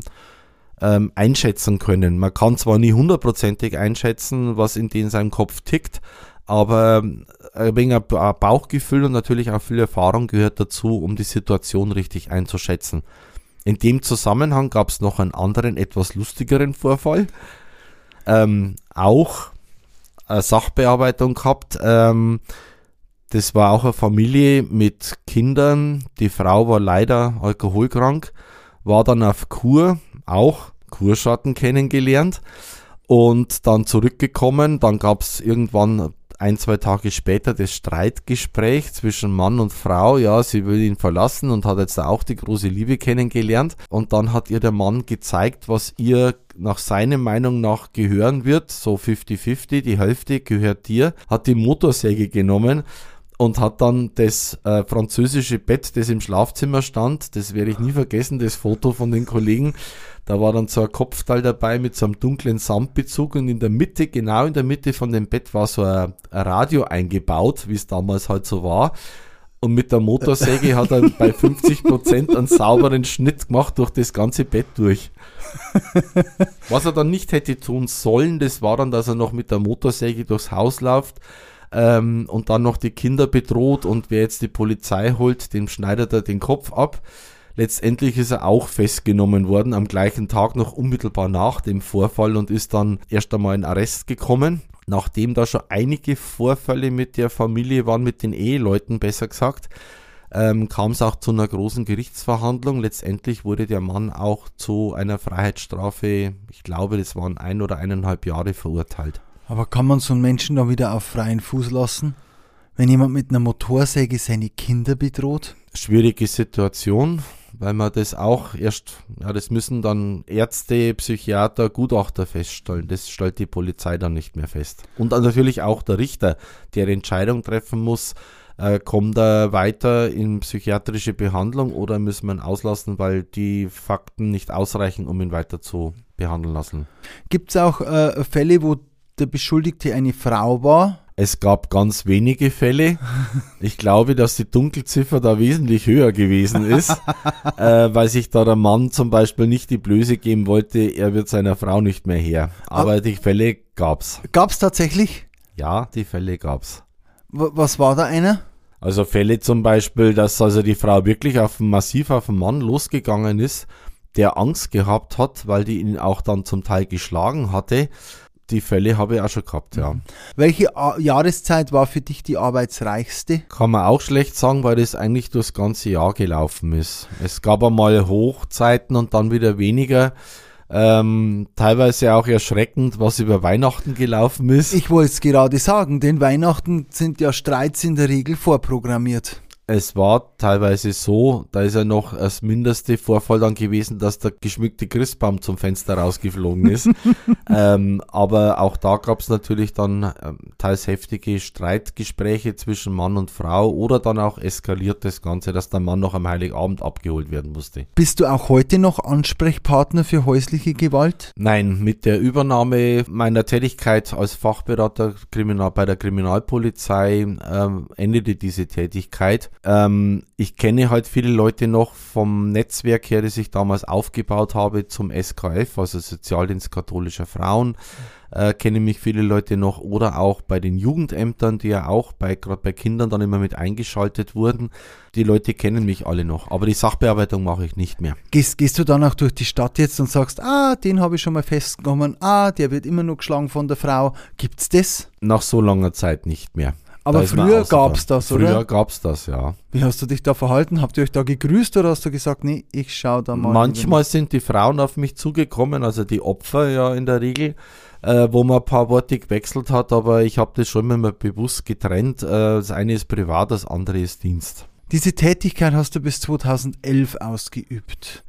ähm, einschätzen können. Man kann zwar nie hundertprozentig einschätzen, was in den seinem Kopf tickt, aber ein wenig ein Bauchgefühl und natürlich auch viel Erfahrung gehört dazu, um die Situation richtig einzuschätzen. In dem Zusammenhang gab es noch einen anderen, etwas lustigeren Vorfall. Ähm, auch eine Sachbearbeitung gehabt. Ähm, das war auch eine Familie mit Kindern. Die Frau war leider alkoholkrank, war dann auf Kur, auch Kurschatten kennengelernt und dann zurückgekommen. Dann gab es irgendwann ein, zwei Tage später das Streitgespräch zwischen Mann und Frau. Ja, sie will ihn verlassen und hat jetzt auch die große Liebe kennengelernt. Und dann hat ihr der Mann gezeigt, was ihr nach seiner Meinung nach gehören wird. So fünfzig fünfzig, die Hälfte gehört dir. Hat die Motorsäge genommen und hat dann das äh, französische Bett, das im Schlafzimmer stand, das werde ich nie vergessen, das Foto von den Kollegen. Da war dann so ein Kopfteil dabei mit so einem dunklen Samtbezug und in der Mitte, genau in der Mitte von dem Bett war so ein, ein Radio eingebaut, wie es damals halt so war. Und mit der Motorsäge hat er bei fünfzig Prozent einen sauberen Schnitt gemacht durch das ganze Bett durch. Was er dann nicht hätte tun sollen, das war dann, dass er noch mit der Motorsäge durchs Haus läuft ähm, und dann noch die Kinder bedroht und wer jetzt die Polizei holt, dem schneidet er den Kopf ab. Letztendlich ist er auch festgenommen worden, am gleichen Tag noch unmittelbar nach dem Vorfall und ist dann erst einmal in Arrest gekommen. Nachdem da schon einige Vorfälle mit der Familie waren, mit den Eheleuten besser gesagt, ähm, kam es auch zu einer großen Gerichtsverhandlung. Letztendlich wurde der Mann auch zu einer Freiheitsstrafe, ich glaube, das waren ein oder eineinhalb Jahre verurteilt. Aber kann man so einen Menschen dann wieder auf freien Fuß lassen, wenn jemand mit einer Motorsäge seine Kinder bedroht? Schwierige Situation, weil man das auch erst, ja, das müssen dann Ärzte, Psychiater, Gutachter feststellen. Das stellt die Polizei dann nicht mehr fest. Und dann natürlich auch der Richter, der Entscheidung treffen muss, äh, kommt er weiter in psychiatrische Behandlung oder müssen wir ihn auslassen, weil die Fakten nicht ausreichen, um ihn weiter zu behandeln lassen. Gibt es auch äh, Fälle, wo der Beschuldigte eine Frau war? Es gab ganz wenige Fälle. Ich glaube, dass die Dunkelziffer da wesentlich höher gewesen ist, äh, weil sich da der Mann zum Beispiel nicht die Blöße geben wollte, er wird seiner Frau nicht mehr her. Aber die Fälle gab's. Gab's tatsächlich? Ja, die Fälle gab's. W- was war da einer? Also Fälle zum Beispiel, dass also die Frau wirklich auf massiv auf den Mann losgegangen ist, der Angst gehabt hat, weil die ihn auch dann zum Teil geschlagen hatte. Die Fälle habe ich auch schon gehabt, ja. Welche A- Jahreszeit war für dich die arbeitsreichste? Kann man auch schlecht sagen, weil das eigentlich durchs ganze Jahr gelaufen ist. Es gab einmal Hochzeiten und dann wieder weniger. Ähm, teilweise auch erschreckend, was über Weihnachten gelaufen ist. Ich wollte es gerade sagen, denn Weihnachten sind ja Streits in der Regel vorprogrammiert. Es war teilweise so, da ist ja noch das mindeste Vorfall dann gewesen, dass der geschmückte Christbaum zum Fenster rausgeflogen ist. ähm, aber auch da gab es natürlich dann ähm, teils heftige Streitgespräche zwischen Mann und Frau oder dann auch eskaliert das Ganze, dass der Mann noch am Heiligabend abgeholt werden musste. Bist du auch heute noch Ansprechpartner für häusliche Gewalt? Nein, mit der Übernahme meiner Tätigkeit als Fachberater Kriminal- bei der Kriminalpolizei ähm, endete diese Tätigkeit. Ähm, ich kenne halt viele Leute noch vom Netzwerk her, das ich damals aufgebaut habe zum S K F, also Sozialdienst katholischer Frauen, äh, kenne mich viele Leute noch oder auch bei den Jugendämtern, die ja auch bei gerade bei Kindern dann immer mit eingeschaltet wurden. Die Leute kennen mich alle noch, aber die Sachbearbeitung mache ich nicht mehr. Gehst, gehst du dann auch durch die Stadt jetzt und sagst, ah, den habe ich schon mal festgenommen, ah, der wird immer noch geschlagen von der Frau. Gibt's das? Nach so langer Zeit nicht mehr. Aber Da ist man früher außer da. gab's das, Früher oder? gab's das, ja. Wie hast du dich da verhalten? Habt ihr euch da gegrüßt oder hast du gesagt, nee, ich schau da mal? Manchmal sind die Frauen auf mich zugekommen, also die Opfer ja in der Regel, äh, wo man ein paar Worte gewechselt hat, aber ich habe das schon immer bewusst getrennt. Äh, das eine ist privat, das andere ist Dienst. Diese Tätigkeit hast du bis zweitausendelf ausgeübt.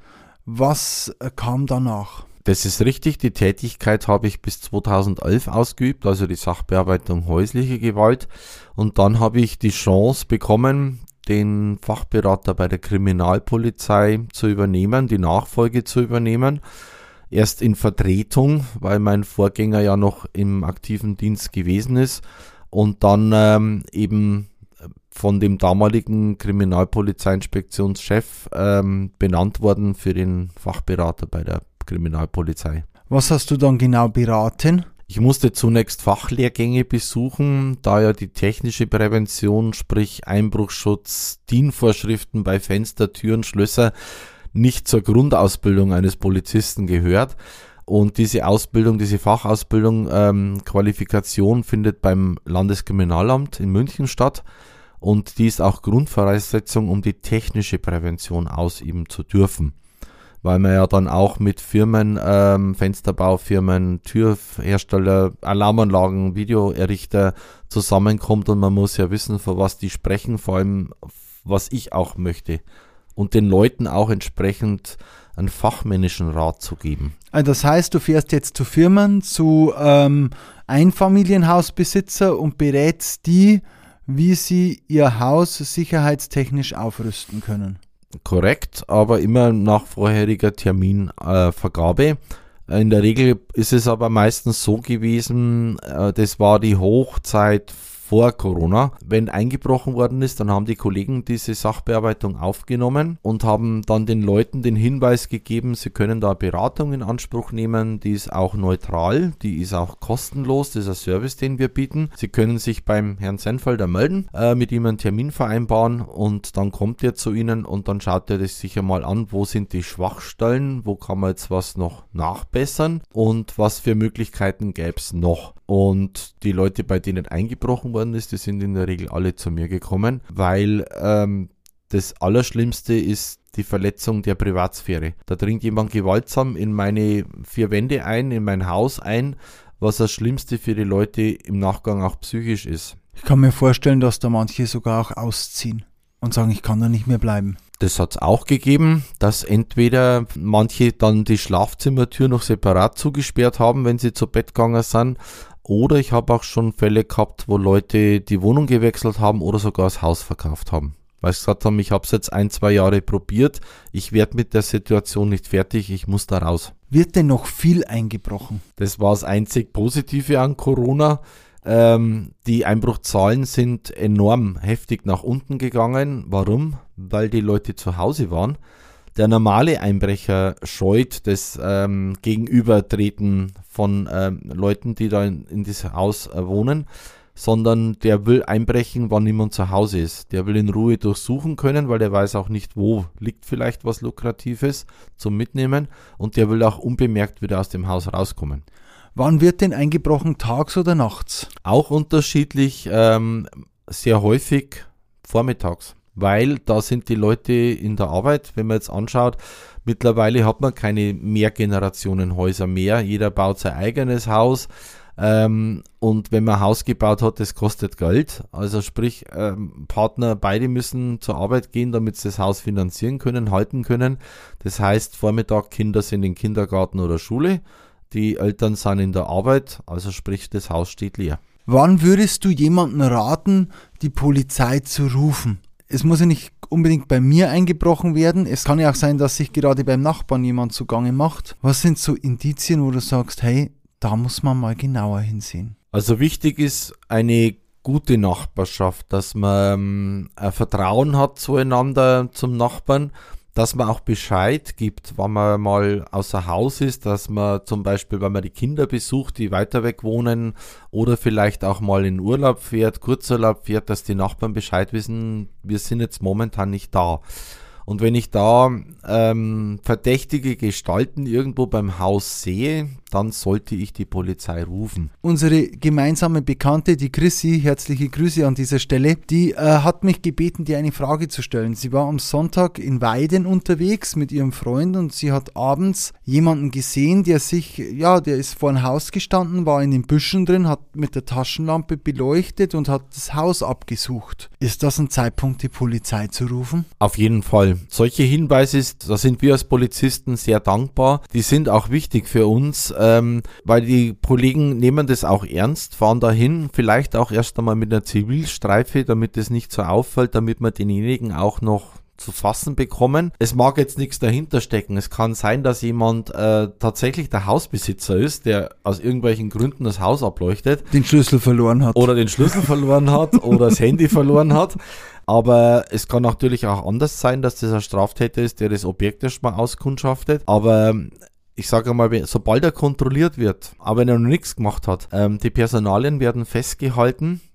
Was äh, kam danach? Das ist richtig, die Tätigkeit habe ich bis zweitausendelf ausgeübt, also die Sachbearbeitung häusliche Gewalt. Und dann habe ich die Chance bekommen, den Fachberater bei der Kriminalpolizei zu übernehmen, die Nachfolge zu übernehmen. Erst in Vertretung, weil mein Vorgänger ja noch im aktiven Dienst gewesen ist. Und dann ähm, eben von dem damaligen Kriminalpolizeiinspektionschef ähm, benannt worden für den Fachberater bei der Kriminalpolizei. Was hast du dann genau beraten? Ich musste zunächst Fachlehrgänge besuchen, da ja die technische Prävention, sprich Einbruchschutz, D I N-Vorschriften bei Fenster, Türen, Schlösser, nicht zur Grundausbildung eines Polizisten gehört. Und diese Ausbildung, diese Fachausbildung, ähm, Qualifikation findet beim Landeskriminalamt in München statt. Und die ist auch Grundvoraussetzung, um die technische Prävention ausüben zu dürfen. Weil man ja dann auch mit Firmen, ähm, Fensterbaufirmen, Türhersteller, Alarmanlagen, Videoerrichter zusammenkommt und man muss ja wissen, für was die sprechen, vor allem was ich auch möchte. Und den Leuten auch entsprechend einen fachmännischen Rat zu geben. Also das heißt, du fährst jetzt zu Firmen, zu ähm, Einfamilienhausbesitzer und berätst die, wie sie ihr Haus sicherheitstechnisch aufrüsten können. Korrekt, aber immer nach vorheriger Terminvergabe. Äh, In der Regel ist es aber meistens so gewesen, äh, das war die Hochzeit vor Corona. Wenn eingebrochen worden ist, dann haben die Kollegen diese Sachbearbeitung aufgenommen und haben dann den Leuten den Hinweis gegeben, sie können da Beratung in Anspruch nehmen, die ist auch neutral, die ist auch kostenlos, das ist ein Service, den wir bieten. Sie können sich beim Herrn Senfelder melden, äh, mit ihm einen Termin vereinbaren und dann kommt er zu Ihnen und dann schaut er das sich einmal an, wo sind die Schwachstellen, wo kann man jetzt was noch nachbessern und was für Möglichkeiten gäbe es noch. Und die Leute, bei denen eingebrochen worden ist, die sind in der Regel alle zu mir gekommen, weil ähm, das Allerschlimmste ist die Verletzung der Privatsphäre. Da dringt jemand gewaltsam in meine vier Wände ein, in mein Haus ein, was das Schlimmste für die Leute im Nachgang auch psychisch ist. Ich kann mir vorstellen, dass da manche sogar auch ausziehen und sagen, ich kann da nicht mehr bleiben. Das hat es auch gegeben, dass entweder manche dann die Schlafzimmertür noch separat zugesperrt haben, wenn sie zu Bett gegangen sind. Oder ich habe auch schon Fälle gehabt, wo Leute die Wohnung gewechselt haben oder sogar das Haus verkauft haben. Weil sie gesagt haben, ich habe es jetzt ein, zwei Jahre probiert, ich werde mit der Situation nicht fertig, ich muss da raus. Wird denn noch viel eingebrochen? Das war das einzig Positive an Corona. Ähm, die Einbruchzahlen sind enorm heftig nach unten gegangen. Warum? Weil die Leute zu Hause waren. Der normale Einbrecher scheut das ähm, Gegenübertreten von ähm, Leuten, die da in, in diesem Haus äh, wohnen, sondern der will einbrechen, wann niemand zu Hause ist. Der will in Ruhe durchsuchen können, weil der weiß auch nicht, wo liegt vielleicht was Lukratives zum Mitnehmen und der will auch unbemerkt wieder aus dem Haus rauskommen. Wann wird denn eingebrochen, tags oder nachts? Auch unterschiedlich, ähm, sehr häufig vormittags. Weil da sind die Leute in der Arbeit, wenn man jetzt anschaut, mittlerweile hat man keine Mehrgenerationenhäuser mehr, jeder baut sein eigenes Haus ähm, und wenn man ein Haus gebaut hat, das kostet Geld, also sprich ähm, Partner, beide müssen zur Arbeit gehen, damit sie das Haus finanzieren können, halten können, das heißt Vormittag Kinder sind in Kindergarten oder Schule, die Eltern sind in der Arbeit, also sprich das Haus steht leer. Wann würdest du jemandem raten, die Polizei zu rufen? Es muss ja nicht unbedingt bei mir eingebrochen werden. Es kann ja auch sein, dass sich gerade beim Nachbarn jemand zugange macht. Was sind so Indizien, wo du sagst, hey, da muss man mal genauer hinsehen? Also wichtig ist eine gute Nachbarschaft, dass man ähm, ein Vertrauen hat zueinander zum Nachbarn, dass man auch Bescheid gibt, wenn man mal außer Haus ist, dass man zum Beispiel, wenn man die Kinder besucht, die weiter weg wohnen oder vielleicht auch mal in Urlaub fährt, Kurzurlaub fährt, dass die Nachbarn Bescheid wissen, wir sind jetzt momentan nicht da. Und wenn ich da ähm, verdächtige Gestalten irgendwo beim Haus sehe, dann sollte ich die Polizei rufen. Unsere gemeinsame Bekannte, die Chrissy, herzliche Grüße an dieser Stelle, die äh, hat mich gebeten, dir eine Frage zu stellen. Sie war am Sonntag in Weiden unterwegs mit ihrem Freund und sie hat abends jemanden gesehen, der sich, ja, der ist vor ein Haus gestanden, war in den Büschen drin, hat mit der Taschenlampe beleuchtet und hat das Haus abgesucht. Ist das ein Zeitpunkt, die Polizei zu rufen? Auf jeden Fall. Solche Hinweise, da sind wir als Polizisten sehr dankbar. Die sind auch wichtig für uns, ähm, weil die Kollegen nehmen das auch ernst, fahren dahin, vielleicht auch erst einmal mit einer Zivilstreife, damit es nicht so auffällt, damit wir denjenigen auch noch zu fassen bekommen. Es mag jetzt nichts dahinter stecken. Es kann sein, dass jemand äh, tatsächlich der Hausbesitzer ist, der aus irgendwelchen Gründen das Haus ableuchtet. Den Schlüssel verloren hat. Oder den Schlüssel verloren hat oder das Handy verloren hat. Aber es kann natürlich auch anders sein, dass das ein Straftäter ist, der das Objekt erstmal auskundschaftet. Aber ich sage mal, sobald er kontrolliert wird, aber wenn er noch nichts gemacht hat, ähm, die Personalien werden festgehalten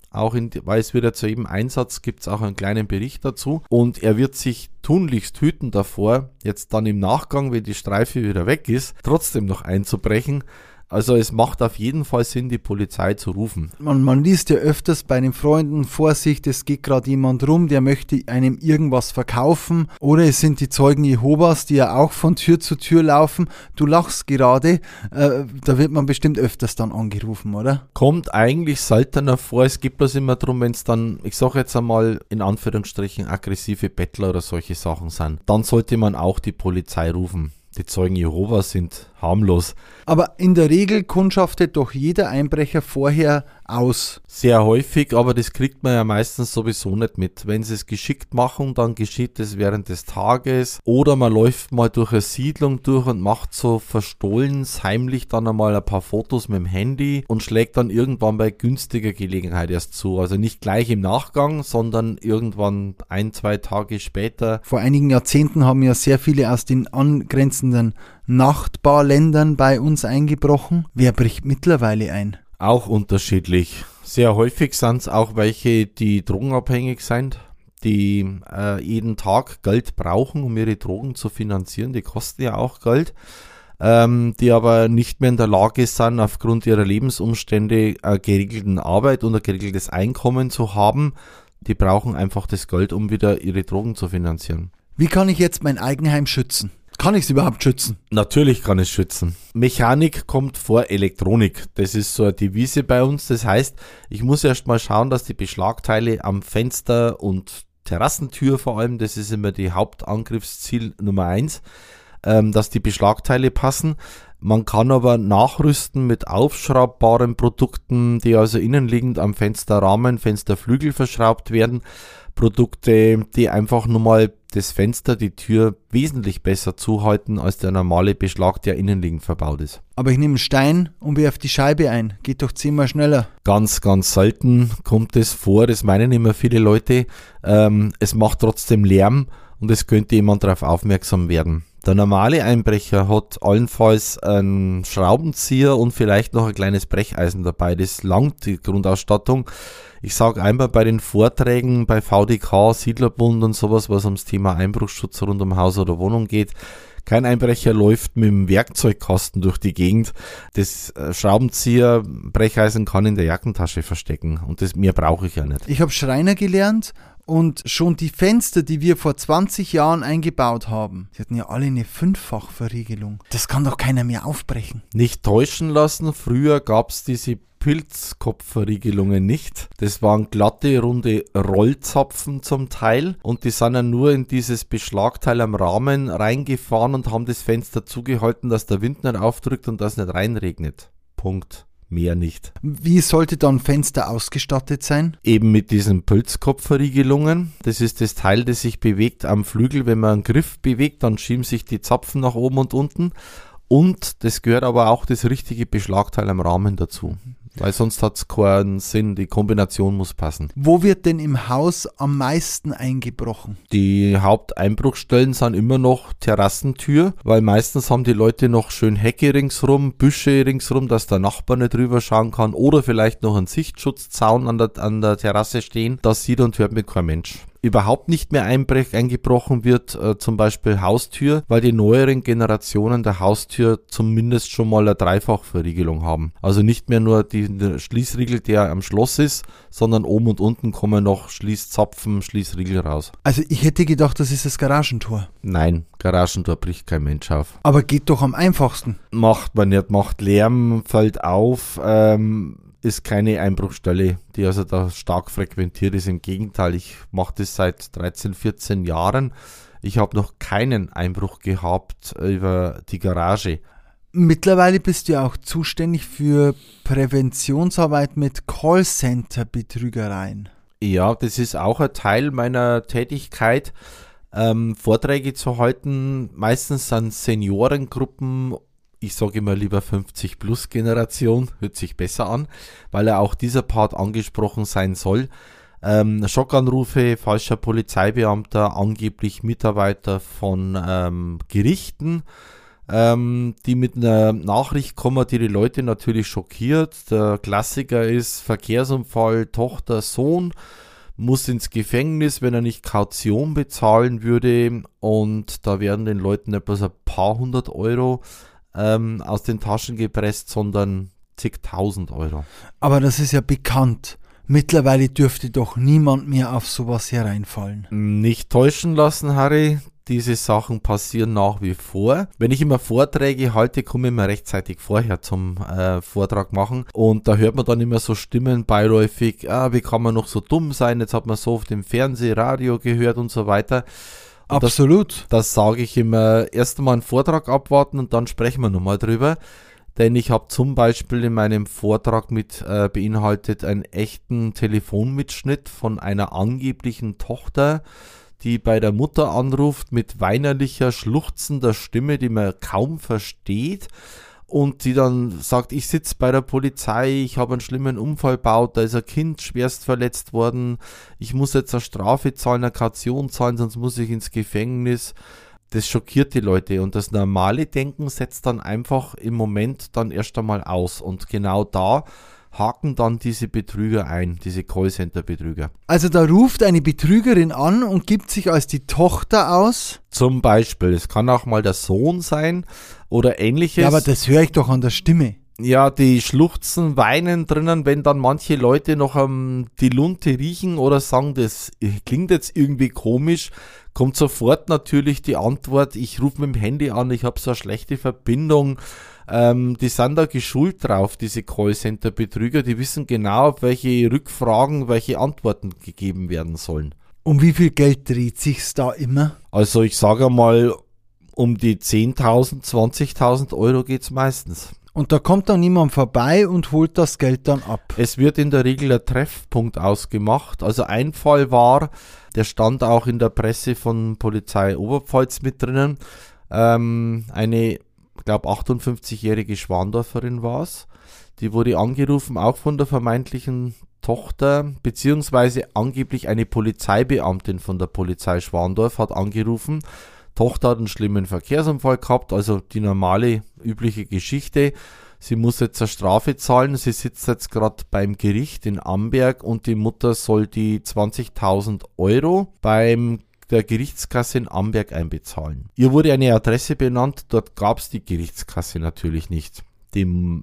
Auch in, weil es wieder zu jedem Einsatz gibt es auch einen kleinen Bericht dazu. Und er wird sich tunlichst hüten davor, jetzt dann im Nachgang, wenn die Streife wieder weg ist, trotzdem noch einzubrechen. Also es macht auf jeden Fall Sinn, die Polizei zu rufen. Man, man liest ja öfters bei den Freunden, Vorsicht, es geht gerade jemand rum, der möchte einem irgendwas verkaufen. Oder es sind die Zeugen Jehovas, die ja auch von Tür zu Tür laufen. Du lachst gerade, äh, da wird man bestimmt öfters dann angerufen, oder? Kommt eigentlich seltener vor. Es geht bloß immer darum, wenn es dann, ich sage jetzt einmal in Anführungsstrichen, aggressive Bettler oder solche Sachen sind. Dann sollte man auch die Polizei rufen. Die Zeugen Jehovas sind harmlos. Aber in der Regel kundschaftet doch jeder Einbrecher vorher aus. Sehr häufig, aber das kriegt man ja meistens sowieso nicht mit. Wenn sie es geschickt machen, dann geschieht es während des Tages. Oder man läuft mal durch eine Siedlung durch und macht so verstohlen, heimlich dann einmal ein paar Fotos mit dem Handy und schlägt dann irgendwann bei günstiger Gelegenheit erst zu. Also nicht gleich im Nachgang, sondern irgendwann ein, zwei Tage später. Vor einigen Jahrzehnten haben ja sehr viele aus den angrenzenden Nachbarländern bei uns eingebrochen. Wer bricht mittlerweile ein? Auch unterschiedlich. Sehr häufig sind es auch welche, die drogenabhängig sind, die äh, jeden Tag Geld brauchen, um ihre Drogen zu finanzieren. Die kosten ja auch Geld. Ähm, die aber nicht mehr in der Lage sind, aufgrund ihrer Lebensumstände eine geregelte Arbeit und ein geregeltes Einkommen zu haben. Die brauchen einfach das Geld, um wieder ihre Drogen zu finanzieren. Wie kann ich jetzt mein Eigenheim schützen? Kann ich es überhaupt schützen? Natürlich kann es schützen. Mechanik kommt vor Elektronik. Das ist so eine Devise bei uns. Das heißt, ich muss erst mal schauen, dass die Beschlagteile am Fenster und Terrassentür vor allem, das ist immer die Hauptangriffsziel Nummer eins, ähm, dass die Beschlagteile passen. Man kann aber nachrüsten mit aufschraubbaren Produkten, die also innenliegend am Fensterrahmen, Fensterflügel verschraubt werden. Produkte, die einfach nur mal das Fenster, die Tür wesentlich besser zuhalten als der normale Beschlag, der innenliegend verbaut ist. Aber ich nehme einen Stein und werfe die Scheibe ein. Geht doch zehnmal schneller. Ganz, ganz selten kommt es vor, das meinen immer viele Leute. Ähm, es macht trotzdem Lärm und es könnte jemand darauf aufmerksam werden. Der normale Einbrecher hat allenfalls einen Schraubenzieher und vielleicht noch ein kleines Brecheisen dabei. Das langt die Grundausstattung. Ich sage einmal bei den Vorträgen bei V D K, Siedlerbund und sowas, was ums Thema Einbruchsschutz rund um Haus oder Wohnung geht. Kein Einbrecher läuft mit dem Werkzeugkasten durch die Gegend. Das Schraubenzieher, Brecheisen kann in der Jackentasche verstecken und das mehr brauche ich ja nicht. Ich habe Schreiner gelernt und schon die Fenster, die wir vor zwanzig Jahren eingebaut haben, die hatten ja alle eine Fünffachverriegelung. Das kann doch keiner mehr aufbrechen. Nicht täuschen lassen, früher gab es diese Pilzkopfverriegelungen nicht. Das waren glatte, runde Rollzapfen zum Teil und die sind dann nur in dieses Beschlagteil am Rahmen reingefahren und haben das Fenster zugehalten, dass der Wind nicht aufdrückt und dass nicht reinregnet. Punkt. Mehr nicht. Wie sollte dann Fenster ausgestattet sein? Eben mit diesen Pilzkopfverriegelungen. Das ist das Teil, das sich bewegt am Flügel. Wenn man einen Griff bewegt, dann schieben sich die Zapfen nach oben und unten. Und das gehört aber auch das richtige Beschlagteil am Rahmen dazu. Weil sonst hat es keinen Sinn, die Kombination muss passen. Wo wird denn im Haus am meisten eingebrochen? Die Haupteinbruchstellen sind immer noch Terrassentür, weil meistens haben die Leute noch schön Hecke ringsrum, Büsche ringsrum, dass der Nachbar nicht drüber schauen kann oder vielleicht noch einen Sichtschutzzaun an der, an der Terrasse stehen. Das sieht und hört mir kein Mensch. Überhaupt nicht mehr einbrech, eingebrochen wird, äh, zum Beispiel Haustür, weil die neueren Generationen der Haustür zumindest schon mal eine Dreifachverriegelung haben. Also nicht mehr nur die, der Schließriegel, der am Schloss ist, sondern oben und unten kommen noch Schließzapfen, Schließriegel raus. Also ich hätte gedacht, das ist das Garagentor. Nein, Garagentor bricht kein Mensch auf. Aber geht doch am einfachsten. Macht man nicht, macht Lärm, fällt auf, ähm... ist keine Einbruchstelle, die also da stark frequentiert ist. Im Gegenteil, ich mache das seit dreizehn, vierzehn Jahren. Ich habe noch keinen Einbruch gehabt über die Garage. Mittlerweile bist du ja auch zuständig für Präventionsarbeit mit Callcenter-Betrügereien. Ja, das ist auch ein Teil meiner Tätigkeit, ähm, Vorträge zu halten. Meistens an Seniorengruppen. Ich sage immer lieber fünfzig plus Generation, hört sich besser an, weil ja auch dieser Part angesprochen sein soll. Ähm, Schockanrufe, falscher Polizeibeamter, angeblich Mitarbeiter von ähm, Gerichten, ähm, die mit einer Nachricht kommen, die die Leute natürlich schockiert. Der Klassiker ist Verkehrsunfall, Tochter, Sohn, muss ins Gefängnis, wenn er nicht Kaution bezahlen würde, und da werden den Leuten nicht bloß ein paar hundert Euro ähm, aus den Taschen gepresst, sondern zigtausend Euro. Aber das ist ja bekannt. Mittlerweile dürfte doch niemand mehr auf sowas hereinfallen. Nicht täuschen lassen, Harry. Diese Sachen passieren nach wie vor. Wenn ich immer Vorträge halte, komme ich immer rechtzeitig vorher zum äh, Vortrag machen. Und da hört man dann immer so Stimmen beiläufig, ah, wie kann man noch so dumm sein? Jetzt hat man so auf dem Fernseh, Radio gehört und so weiter. Und Absolut. Das, das sage ich immer, erst einmal einen Vortrag abwarten und dann sprechen wir nochmal drüber. Denn ich habe zum Beispiel in meinem Vortrag mit äh, beinhaltet einen echten Telefonmitschnitt von einer angeblichen Tochter, die bei der Mutter anruft mit weinerlicher, schluchzender Stimme, die man kaum versteht, und die dann sagt, ich sitze bei der Polizei, ich habe einen schlimmen Unfall gebaut, da ist ein Kind schwerst verletzt worden, ich muss jetzt eine Strafe zahlen, eine Kaution zahlen, sonst muss ich ins Gefängnis. Das schockiert die Leute, und das normale Denken setzt dann einfach im Moment dann erst einmal aus, und genau da haken dann diese Betrüger ein, diese Callcenter-Betrüger. Also da ruft eine Betrügerin an und gibt sich als die Tochter aus? Zum Beispiel, es kann auch mal der Sohn sein oder ähnliches. Ja, aber das höre ich doch an der Stimme. Ja, die schluchzen, weinen drinnen, wenn dann manche Leute noch ähm, die Lunte riechen oder sagen, das klingt jetzt irgendwie komisch, kommt sofort natürlich die Antwort, ich rufe mit dem Handy an, ich habe so eine schlechte Verbindung. Ähm, die sind da geschult drauf, diese Callcenter-Betrüger, die wissen genau, auf welche Rückfragen, welche Antworten gegeben werden sollen. Um wie viel Geld dreht sich's da immer? Also ich sage mal, um die zehntausend, zwanzigtausend Euro geht's meistens. Und da kommt dann jemand vorbei und holt das Geld dann ab. Es wird in der Regel ein Treffpunkt ausgemacht. Also ein Fall war, der stand auch in der Presse von Polizei Oberpfalz mit drinnen, ähm, eine, ich glaube, achtundfünfzigjährige Schwandorferin war es. Die wurde angerufen, auch von der vermeintlichen Tochter, beziehungsweise angeblich eine Polizeibeamtin von der Polizei Schwandorf hat angerufen. Tochter hat einen schlimmen Verkehrsunfall gehabt, also die normale, übliche Geschichte. Sie muss jetzt eine Strafe zahlen, sie sitzt jetzt gerade beim Gericht in Amberg, und die Mutter soll die zwanzigtausend Euro beim der Gerichtskasse in Amberg einbezahlen. Ihr wurde eine Adresse benannt, dort gab es die Gerichtskasse natürlich nicht. Die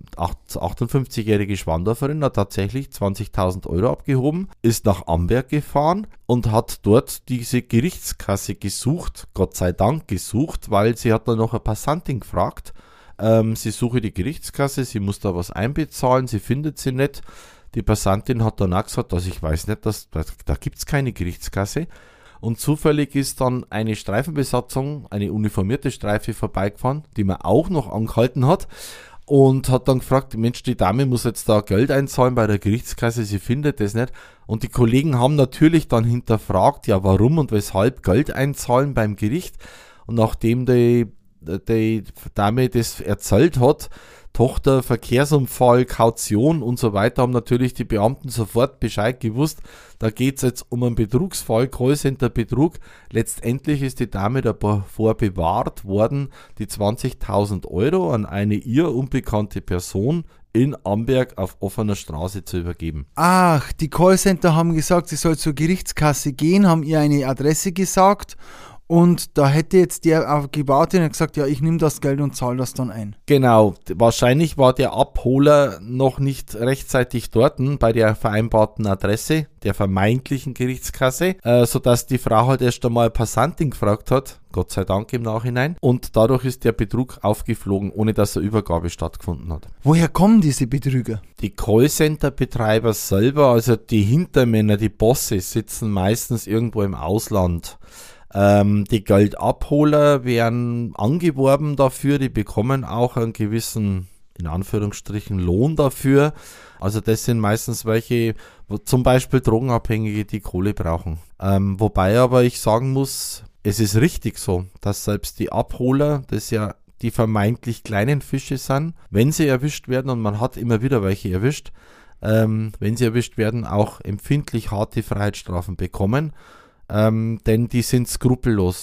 achtundfünfzigjährige Schwandorferin hat tatsächlich zwanzigtausend Euro abgehoben, ist nach Amberg gefahren und hat dort diese Gerichtskasse gesucht, Gott sei Dank gesucht, weil sie hat dann noch eine Passantin gefragt, ähm, sie suche die Gerichtskasse, sie muss da was einbezahlen, sie findet sie nicht. Die Passantin hat dann auch gesagt, dass ich weiß nicht, dass, da, da gibt es keine Gerichtskasse. Und zufällig ist dann eine Streifenbesatzung, eine uniformierte Streife vorbeigefahren, die man auch noch angehalten hat, und hat dann gefragt, Mensch, die Dame muss jetzt da Geld einzahlen bei der Gerichtskasse, sie findet das nicht. Und die Kollegen haben natürlich dann hinterfragt, ja, warum und weshalb Geld einzahlen beim Gericht. Und nachdem die, die Dame das erzählt hat, Tochter, Verkehrsunfall, Kaution und so weiter, haben natürlich die Beamten sofort Bescheid gewusst. Da geht es jetzt um einen Betrugsfall, Callcenter-Betrug. Letztendlich ist die Dame davor bewahrt worden, die zwanzigtausend Euro an eine ihr unbekannte Person in Amberg auf offener Straße zu übergeben. Ach, die Callcenter haben gesagt, sie soll zur Gerichtskasse gehen, haben ihr eine Adresse gesagt. Und da hätte jetzt der auch gewartet und gesagt, ja, ich nehme das Geld und zahle das dann ein. Genau, wahrscheinlich war der Abholer noch nicht rechtzeitig dort bei der vereinbarten Adresse der vermeintlichen Gerichtskasse, äh, sodass die Frau halt erst einmal Passantin gefragt hat, Gott sei Dank im Nachhinein, und dadurch ist der Betrug aufgeflogen, ohne dass eine Übergabe stattgefunden hat. Woher kommen diese Betrüger? Die Callcenter-Betreiber selber, also die Hintermänner, die Bosse, sitzen meistens irgendwo im Ausland. Ähm, die Geldabholer werden angeworben dafür, die bekommen auch einen gewissen, in Anführungsstrichen, Lohn dafür. Also das sind meistens welche, wo zum Beispiel Drogenabhängige, die Kohle brauchen. Ähm, wobei aber ich sagen muss, es ist richtig so, dass selbst die Abholer, das ja die vermeintlich kleinen Fische sind, wenn sie erwischt werden, und man hat immer wieder welche erwischt, ähm, wenn sie erwischt werden, auch empfindlich harte Freiheitsstrafen bekommen. Ähm, denn die sind skrupellos.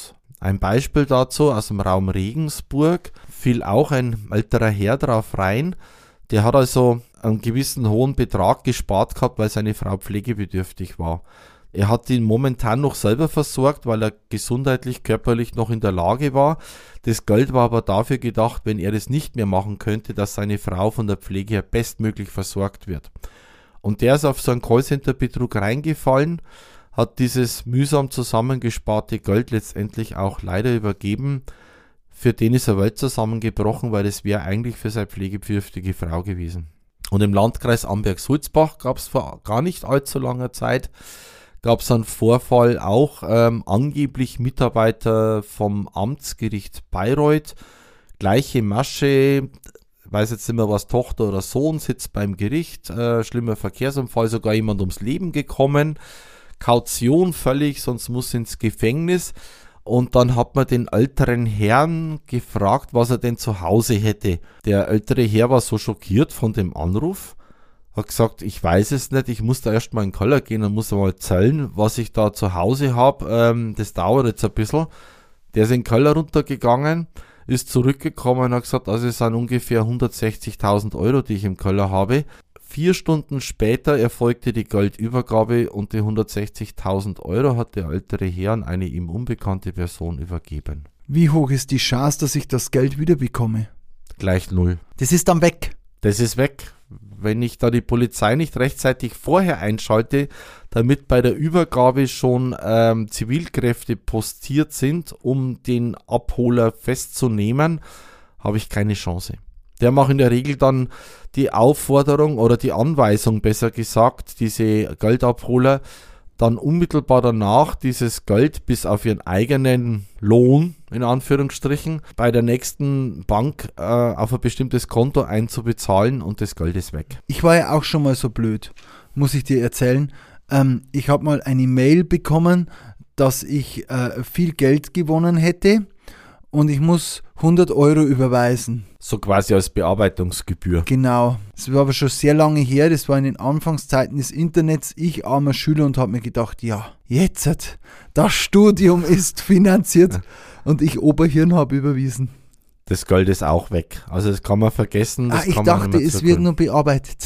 Ein Beispiel dazu aus dem Raum Regensburg fiel auch ein älterer Herr drauf rein. Der hat also einen gewissen hohen Betrag gespart gehabt, weil seine Frau pflegebedürftig war. Er hat ihn momentan noch selber versorgt, weil er gesundheitlich, körperlich noch in der Lage war. Das Geld war aber dafür gedacht, wenn er das nicht mehr machen könnte, dass seine Frau von der Pflege her bestmöglich versorgt wird. Und der ist auf so einen Callcenter-Betrug reingefallen, hat dieses mühsam zusammengesparte Geld letztendlich auch leider übergeben. Für den ist eine Welt zusammengebrochen, weil das wäre eigentlich für seine pflegebedürftige Frau gewesen. Und im Landkreis Amberg-Sulzbach gab es vor gar nicht allzu langer Zeit gab es einen Vorfall auch, ähm, angeblich Mitarbeiter vom Amtsgericht Bayreuth, gleiche Masche, weiß jetzt nicht mehr was, Tochter oder Sohn, sitzt beim Gericht, äh, schlimmer Verkehrsunfall, sogar jemand ums Leben gekommen, Kaution völlig, sonst muss ins Gefängnis. Und dann hat man den älteren Herrn gefragt, was er denn zu Hause hätte. Der ältere Herr war so schockiert von dem Anruf, hat gesagt, ich weiß es nicht, ich muss da erst mal in den Keller gehen und muss mal zählen, was ich da zu Hause habe. Ähm, das dauert jetzt ein bisschen. Der ist in den Keller runtergegangen, ist zurückgekommen und hat gesagt, also es sind ungefähr hundertsechzigtausend Euro, die ich im Keller habe. Vier Stunden später erfolgte die Geldübergabe und die hundertsechzigtausend Euro hat der ältere Herr an eine ihm unbekannte Person übergeben. Wie hoch ist die Chance, dass ich das Geld wieder bekomme? Gleich null. Das ist dann weg. Das ist weg. Wenn ich da die Polizei nicht rechtzeitig vorher einschalte, damit bei der Übergabe schon ähm, Zivilkräfte postiert sind, um den Abholer festzunehmen, habe ich keine Chance. Der macht in der Regel dann die Aufforderung oder die Anweisung, besser gesagt, diese Geldabholer, dann unmittelbar danach dieses Geld bis auf ihren eigenen Lohn, in Anführungsstrichen, bei der nächsten Bank äh, auf ein bestimmtes Konto einzubezahlen und das Geld ist weg. Ich war ja auch schon mal so blöd, muss ich dir erzählen. Ähm, ich habe mal eine Mail bekommen, dass ich äh, viel Geld gewonnen hätte und ich muss hundert Euro überweisen. So quasi als Bearbeitungsgebühr. Genau. Das war aber schon sehr lange her, das war in den Anfangszeiten des Internets. Ich, armer Schüler, und habe mir gedacht, ja, jetzt, das Studium ist finanziert und ich Oberhirn habe überwiesen. Das Geld ist auch weg. Also das kann man vergessen. Das ah, ich kann man dachte, es wird nur bearbeitet.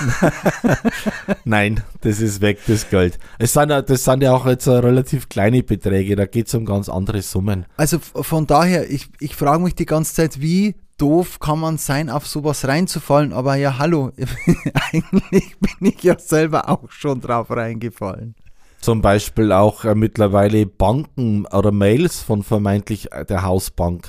Nein, das ist weg, das Geld. Es sind, das sind ja auch jetzt relativ kleine Beträge, da geht es um ganz andere Summen. Also von daher, ich, ich frage mich die ganze Zeit, wie doof kann man sein, auf sowas reinzufallen, aber ja, hallo, eigentlich bin ich ja selber auch schon drauf reingefallen. Zum Beispiel auch äh, mittlerweile Banken oder Mails von vermeintlich äh, der Hausbank.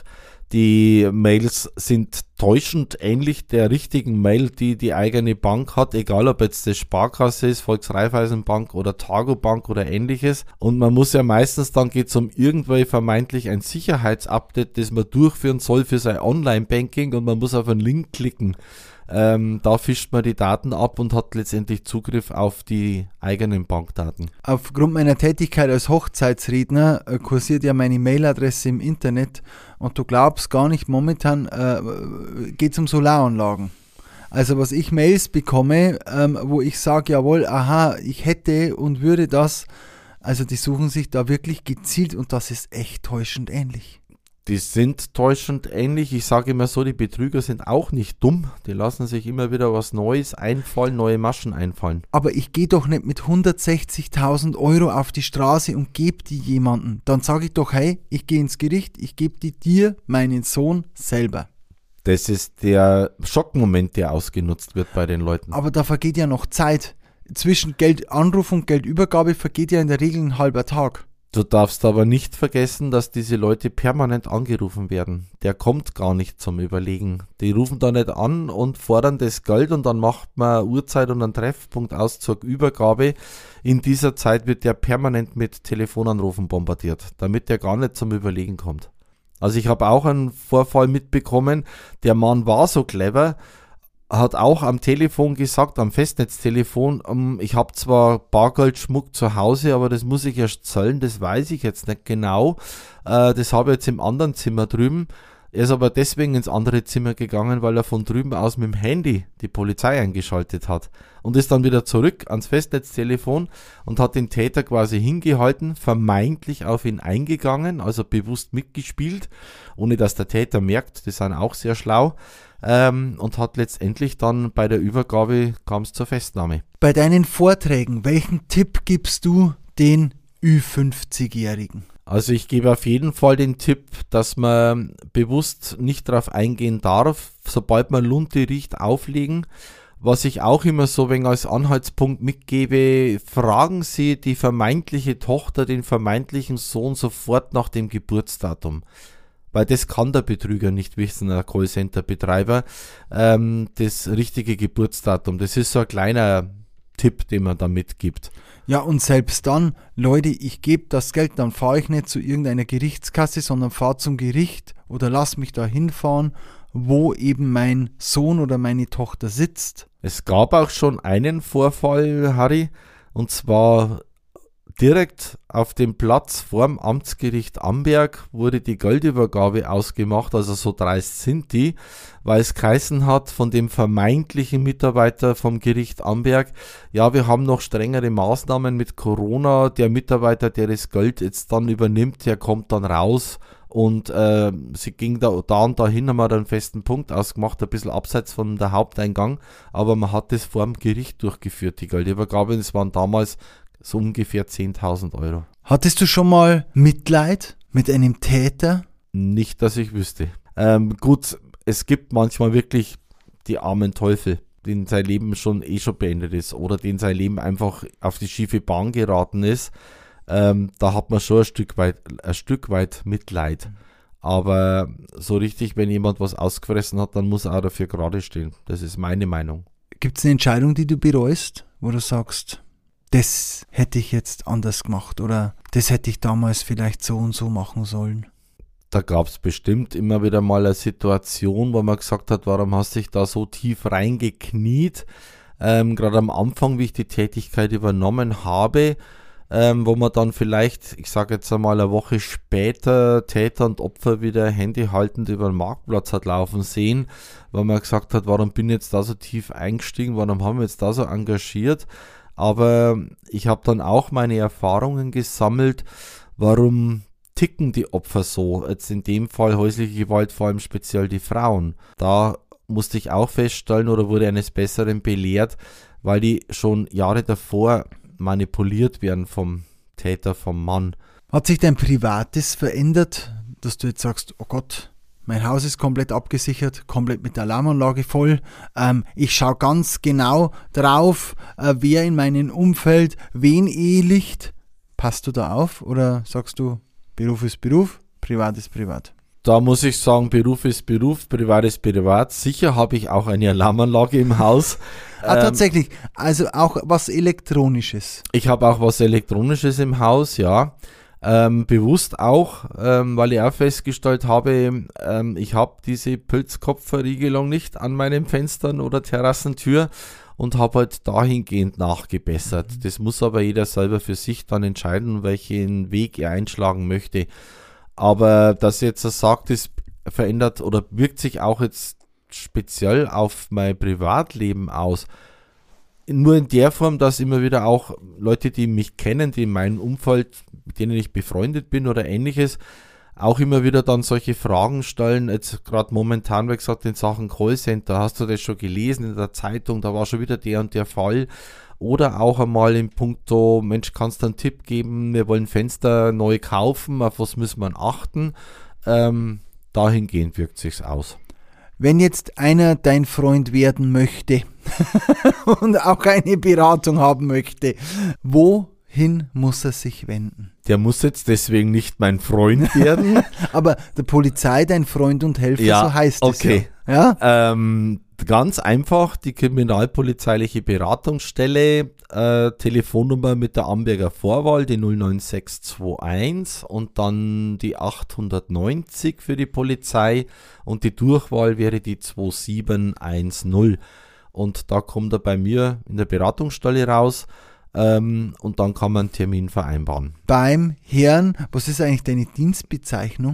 Die Mails sind täuschend ähnlich der richtigen Mail, die die eigene Bank hat, egal ob jetzt das Sparkasse ist, Volksraiffeisenbank oder Targobank oder ähnliches. Und man muss ja meistens, dann geht es um irgendwelche vermeintlich ein Sicherheitsupdate, das man durchführen soll für sein Online-Banking und man muss auf einen Link klicken. Ähm, da fischt man die Daten ab und hat letztendlich Zugriff auf die eigenen Bankdaten. Aufgrund meiner Tätigkeit als Hochzeitsredner äh, kursiert ja meine Mailadresse im Internet und du glaubst gar nicht, momentan äh, geht es um Solaranlagen. Also was ich Mails bekomme, ähm, wo ich sage, jawohl, aha, ich hätte und würde das, also die suchen sich da wirklich gezielt und das ist echt täuschend ähnlich. Die sind täuschend ähnlich. Ich sage immer so, die Betrüger sind auch nicht dumm. Die lassen sich immer wieder was Neues einfallen, neue Maschen einfallen. Aber ich gehe doch nicht mit hundertsechzigtausend Euro auf die Straße und gebe die jemanden. Dann sage ich doch, hey, ich gehe ins Gericht, ich gebe die dir, meinen Sohn, selber. Das ist der Schockmoment, der ausgenutzt wird bei den Leuten. Aber da vergeht ja noch Zeit. Zwischen Geldanruf und Geldübergabe vergeht ja in der Regel ein halber Tag. Du darfst aber nicht vergessen, dass diese Leute permanent angerufen werden. Der kommt gar nicht zum Überlegen. Die rufen da nicht an und fordern das Geld und dann macht man eine Uhrzeit und einen Treffpunkt aus zur Übergabe. In dieser Zeit wird der permanent mit Telefonanrufen bombardiert, damit der gar nicht zum Überlegen kommt. Also ich habe auch einen Vorfall mitbekommen, der Mann war so clever, hat auch am Telefon gesagt, am Festnetztelefon, um, ich habe zwar Bargeldschmuck zu Hause, aber das muss ich erst zahlen, das weiß ich jetzt nicht genau. Äh, das habe ich jetzt im anderen Zimmer drüben. Er ist aber deswegen ins andere Zimmer gegangen, weil er von drüben aus mit dem Handy die Polizei eingeschaltet hat und ist dann wieder zurück ans Festnetztelefon und hat den Täter quasi hingehalten, vermeintlich auf ihn eingegangen, also bewusst mitgespielt, ohne dass der Täter merkt, die sind auch sehr schlau, ähm, und hat letztendlich dann bei der Übergabe kam es zur Festnahme. Bei deinen Vorträgen, welchen Tipp gibst du den Ü fünfzig-Jährigen? Also ich gebe auf jeden Fall den Tipp, dass man bewusst nicht darauf eingehen darf, sobald man Lunte riecht, auflegen. Was ich auch immer so wenig als Anhaltspunkt mitgebe, fragen Sie die vermeintliche Tochter, den vermeintlichen Sohn sofort nach dem Geburtsdatum. Weil das kann der Betrüger nicht wissen, der Callcenter-Betreiber, ähm, das richtige Geburtsdatum. Das ist so ein kleiner Tipp, den man da mitgibt. Ja, und selbst dann, Leute, ich gebe das Geld, dann fahre ich nicht zu irgendeiner Gerichtskasse, sondern fahre zum Gericht oder lass mich da hinfahren, wo eben mein Sohn oder meine Tochter sitzt. Es gab auch schon einen Vorfall, Harry, und zwar direkt auf dem Platz vorm Amtsgericht Amberg wurde die Geldübergabe ausgemacht, also so dreist sind die, weil es geheißen hat von dem vermeintlichen Mitarbeiter vom Gericht Amberg, ja, wir haben noch strengere Maßnahmen mit Corona, der Mitarbeiter, der das Geld jetzt dann übernimmt, der kommt dann raus. Und äh, sie ging da, da und dahin, haben wir da einen festen Punkt ausgemacht, ein bisschen abseits von der Haupteingang, aber man hat das vor dem Gericht durchgeführt, die Geldübergabe, das waren damals so ungefähr zehntausend Euro. Hattest du schon mal Mitleid mit einem Täter? Nicht, dass ich wüsste. Ähm, gut, es gibt manchmal wirklich die armen Teufel, denen sein Leben schon eh schon beendet ist oder denen sein Leben einfach auf die schiefe Bahn geraten ist. Ähm, da hat man schon ein Stück weit, ein Stück weit Mitleid. Aber so richtig, wenn jemand was ausgefressen hat, dann muss er auch dafür gerade stehen. Das ist meine Meinung. Gibt es eine Entscheidung, die du bereust, wo du sagst, das hätte ich jetzt anders gemacht oder das hätte ich damals vielleicht so und so machen sollen? Da gab es bestimmt immer wieder mal eine Situation, wo man gesagt hat, warum hast du dich da so tief reingekniet? Ähm, gerade am Anfang, wie ich die Tätigkeit übernommen habe, Ähm, wo man dann vielleicht, ich sage jetzt einmal eine Woche später, Täter und Opfer wieder handyhaltend über den Marktplatz hat laufen sehen, weil man gesagt hat, warum bin ich jetzt da so tief eingestiegen, warum haben wir jetzt da so engagiert, aber ich habe dann auch meine Erfahrungen gesammelt, warum ticken die Opfer so, jetzt in dem Fall häusliche Gewalt, vor allem speziell die Frauen. Da musste ich auch feststellen oder wurde eines Besseren belehrt, weil die schon Jahre davor manipuliert werden vom Täter, vom Mann. Hat sich dein Privates verändert, dass du jetzt sagst, oh Gott, mein Haus ist komplett abgesichert, komplett mit der Alarmanlage voll. Ähm, ich schaue ganz genau drauf, äh, wer in meinem Umfeld wen ehelicht. Passt du da auf oder sagst du, Beruf ist Beruf, Privat ist Privat? Da muss ich sagen, Beruf ist Beruf, Privat ist Privat. Sicher habe ich auch eine Alarmanlage im Haus. Ah, tatsächlich, also auch was Elektronisches. Ich habe auch was Elektronisches im Haus, ja. Ähm, bewusst auch, ähm, weil ich auch festgestellt habe, ähm, ich habe diese Pilzkopfverriegelung nicht an meinen Fenstern oder Terrassentür und habe halt dahingehend nachgebessert. Das muss aber jeder selber für sich dann entscheiden, welchen Weg er einschlagen möchte. Aber dass jetzt er sagt, es verändert oder wirkt sich auch jetzt speziell auf mein Privatleben aus. Nur in der Form, dass immer wieder auch Leute, die mich kennen, die in meinem Umfeld, mit denen ich befreundet bin oder ähnliches, auch immer wieder dann solche Fragen stellen. Jetzt gerade momentan, wie gesagt, in Sachen Callcenter, hast du das schon gelesen in der Zeitung, da war schon wieder der und der Fall. Oder auch einmal im Punkto, Mensch, kannst du einen Tipp geben, wir wollen Fenster neu kaufen, auf was müssen wir achten? Ähm, dahingehend wirkt sich's aus. Wenn jetzt einer dein Freund werden möchte und auch eine Beratung haben möchte, wohin muss er sich wenden? Der muss jetzt deswegen nicht mein Freund werden. Aber der Polizei, dein Freund und Helfer, ja, so heißt okay. es ja. ja? Ähm, ganz einfach, die kriminalpolizeiliche Beratungsstelle, äh, Telefonnummer mit der Amberger Vorwahl, die null neun sechs zwei eins und dann die achthundertneunzig für die Polizei und die Durchwahl wäre die zwei sieben eins null. Und da kommt er bei mir in der Beratungsstelle raus. Ähm, und dann kann man einen Termin vereinbaren. Beim Herrn, was ist eigentlich deine Dienstbezeichnung?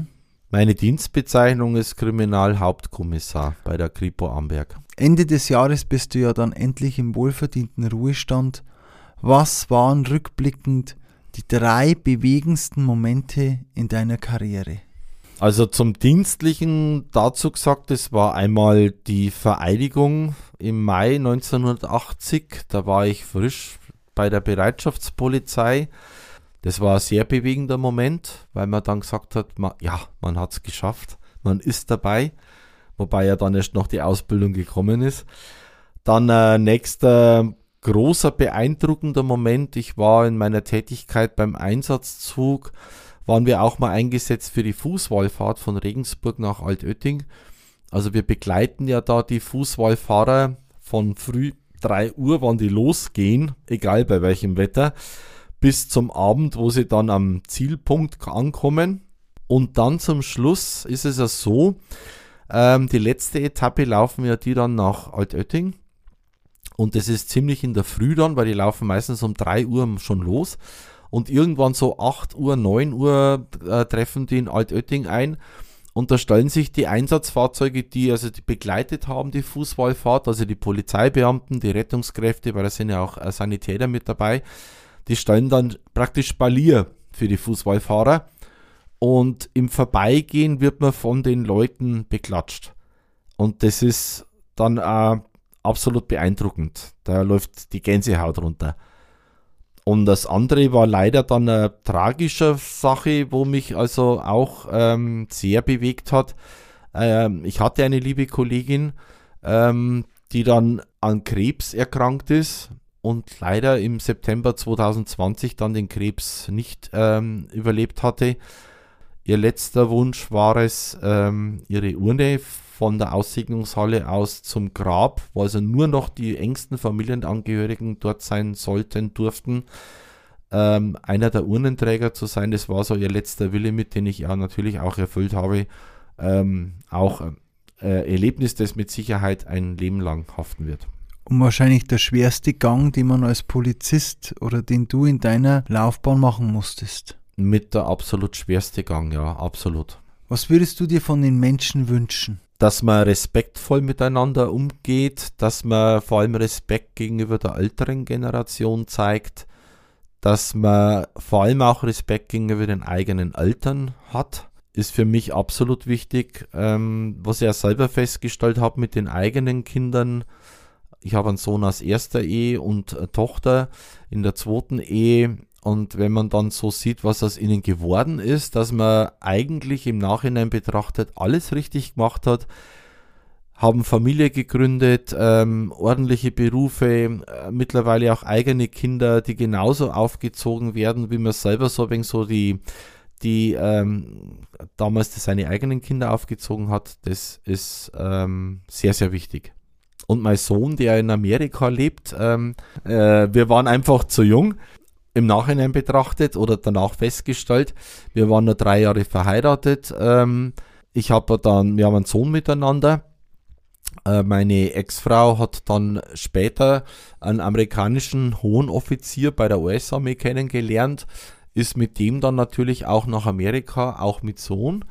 Meine Dienstbezeichnung ist Kriminalhauptkommissar bei der Kripo Amberg. Ende des Jahres bist du ja dann endlich im wohlverdienten Ruhestand. Was waren rückblickend die drei bewegendsten Momente in deiner Karriere? Also zum Dienstlichen dazu gesagt, es war einmal die Vereidigung im Mai neunzehnhundertachtzig. Da war ich frisch bei der Bereitschaftspolizei. Das war ein sehr bewegender Moment, weil man dann gesagt hat, man, ja, man hat es geschafft, man ist dabei, wobei ja dann erst noch die Ausbildung gekommen ist. Dann äh, nächster großer beeindruckender Moment, ich war in meiner Tätigkeit beim Einsatzzug, waren wir auch mal eingesetzt für die Fußwallfahrt von Regensburg nach Altötting. Also wir begleiten ja da die Fußwallfahrer von früh drei Uhr, wann die losgehen, egal bei welchem Wetter, bis zum Abend, wo sie dann am Zielpunkt ankommen. Und dann zum Schluss ist es ja so, ähm, die letzte Etappe laufen ja die dann nach Altötting. Und das ist ziemlich in der Früh dann, weil die laufen meistens um drei Uhr schon los. Und irgendwann so acht Uhr, neun Uhr äh, treffen die in Altötting ein. Und da stellen sich die Einsatzfahrzeuge, die also die begleitet haben, die Fußwallfahrt, also die Polizeibeamten, die Rettungskräfte, weil da sind ja auch äh, Sanitäter mit dabei, die stellen dann praktisch Spalier für die Fußwallfahrer und im Vorbeigehen wird man von den Leuten beklatscht. Und das ist dann äh, absolut beeindruckend. Da läuft die Gänsehaut runter. Und das andere war leider dann eine tragische Sache, wo mich also auch ähm, sehr bewegt hat. Ähm, ich hatte eine liebe Kollegin, ähm, die dann an Krebs erkrankt ist. Und leider im September zweitausendzwanzig dann den Krebs nicht ähm, überlebt hatte. Ihr letzter Wunsch war es, ähm, ihre Urne von der Aussegnungshalle aus zum Grab, wo also nur noch die engsten Familienangehörigen dort sein sollten, durften, ähm, einer der Urnenträger zu sein. Das war so ihr letzter Wille, mit dem ich ja natürlich auch erfüllt habe. Ähm, auch äh, Erlebnis, das mit Sicherheit ein Leben lang haften wird. Und wahrscheinlich der schwerste Gang, den man als Polizist oder den du in deiner Laufbahn machen musstest. Mit der absolut schwerste Gang, ja, absolut. Was würdest du dir von den Menschen wünschen? Dass man respektvoll miteinander umgeht, dass man vor allem Respekt gegenüber der älteren Generation zeigt, dass man vor allem auch Respekt gegenüber den eigenen Eltern hat, ist für mich absolut wichtig. Ähm, was ich ja selber festgestellt habe mit den eigenen Kindern, ich habe einen Sohn aus erster Ehe und eine Tochter in der zweiten Ehe. Und wenn man dann so sieht, was aus ihnen geworden ist, dass man eigentlich im Nachhinein betrachtet alles richtig gemacht hat, haben Familie gegründet, ähm, ordentliche Berufe, äh, mittlerweile auch eigene Kinder, die genauso aufgezogen werden, wie man selber so ein wenig so die, die ähm, damals seine eigenen Kinder aufgezogen hat. Das ist ähm, sehr, sehr wichtig. Und mein Sohn, der in Amerika lebt, ähm, äh, wir waren einfach zu jung, im Nachhinein betrachtet oder danach festgestellt. Wir waren nur drei Jahre verheiratet. Ähm, ich habe dann, wir haben einen Sohn miteinander. Äh, meine Ex-Frau hat dann später einen amerikanischen hohen Offizier bei der U S-Armee kennengelernt, ist mit dem dann natürlich auch nach Amerika, auch mit Sohn.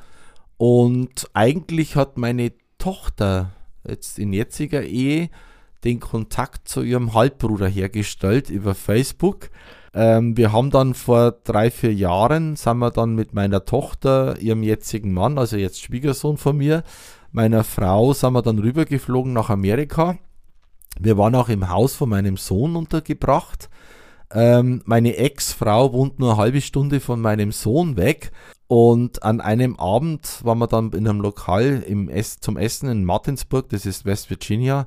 Und eigentlich hat meine Tochter jetzt in jetziger Ehe den Kontakt zu ihrem Halbbruder hergestellt über Facebook. Ähm, wir haben dann vor drei, vier Jahren, sind wir dann mit meiner Tochter, ihrem jetzigen Mann, also jetzt Schwiegersohn von mir, meiner Frau, sind wir dann rübergeflogen nach Amerika. Wir waren auch im Haus von meinem Sohn untergebracht. Ähm, meine Ex-Frau wohnt nur eine halbe Stunde von meinem Sohn weg. Und an einem Abend waren wir dann in einem Lokal im Ess- zum Essen in Martinsburg, das ist West Virginia.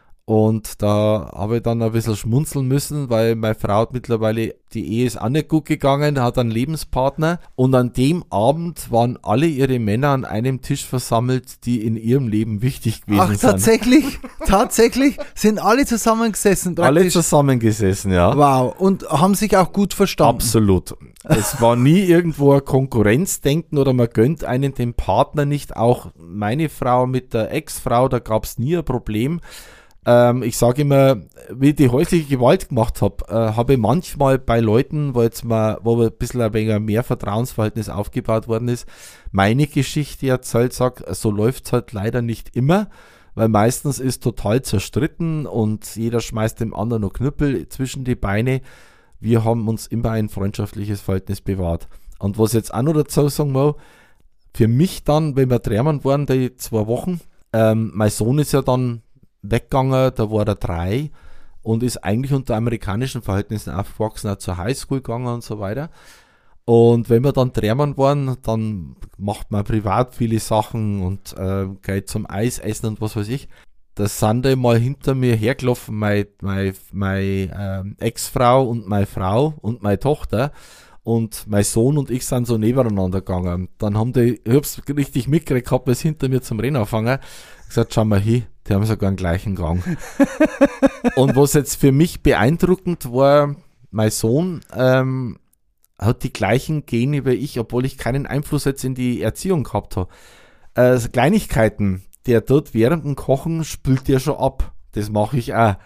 Und da habe ich dann ein bisschen schmunzeln müssen, weil meine Frau hat mittlerweile, die Ehe ist auch nicht gut gegangen, hat einen Lebenspartner. Und an dem Abend waren alle ihre Männer an einem Tisch versammelt, die in ihrem Leben wichtig gewesen Ach, sind. tatsächlich? Tatsächlich? Sind alle zusammengesessen praktisch? Alle zusammengesessen, ja. Wow. Und haben sich auch gut verstanden? Absolut. Es war nie irgendwo ein Konkurrenzdenken oder man gönnt einen den Partner nicht. Auch meine Frau mit der Ex-Frau, da gab es nie ein Problem. Ähm, ich sage immer, wie ich die häusliche Gewalt gemacht habe, äh, habe ich manchmal bei Leuten, wo jetzt mal, wo ein bisschen ein wenig mehr Vertrauensverhältnis aufgebaut worden ist, meine Geschichte erzählt, sag, so läuft's halt leider nicht immer, weil meistens ist total zerstritten und jeder schmeißt dem anderen noch Knüppel zwischen die Beine. Wir haben uns immer ein freundschaftliches Verhältnis bewahrt. Und was ich jetzt auch noch dazu sagen will, für mich dann, wenn wir Träumen waren, die zwei Wochen, ähm, mein Sohn ist ja dann weggegangen, da war er drei und ist eigentlich unter amerikanischen Verhältnissen aufgewachsen, auch zur Highschool gegangen und so weiter. Und wenn wir dann Träumen waren, dann macht man privat viele Sachen und äh, geht zum Eis essen und was weiß ich. Da sind die mal hinter mir hergelaufen, meine, meine, meine äh, Ex-Frau und meine Frau und meine Tochter. Und mein Sohn und ich sind so nebeneinander gegangen. Dann haben die, ich hab's richtig mitgekriegt gehabt, weil sie hinter mir zum Rennen anfangen. Gesagt, schau mal hin, die haben sogar einen gleichen Gang. Und was jetzt für mich beeindruckend war, mein Sohn ähm, hat die gleichen Gene wie ich, obwohl ich keinen Einfluss jetzt in die Erziehung gehabt habe. Äh, Kleinigkeiten, der dort während dem Kochen spült der schon ab. Das mache ich auch.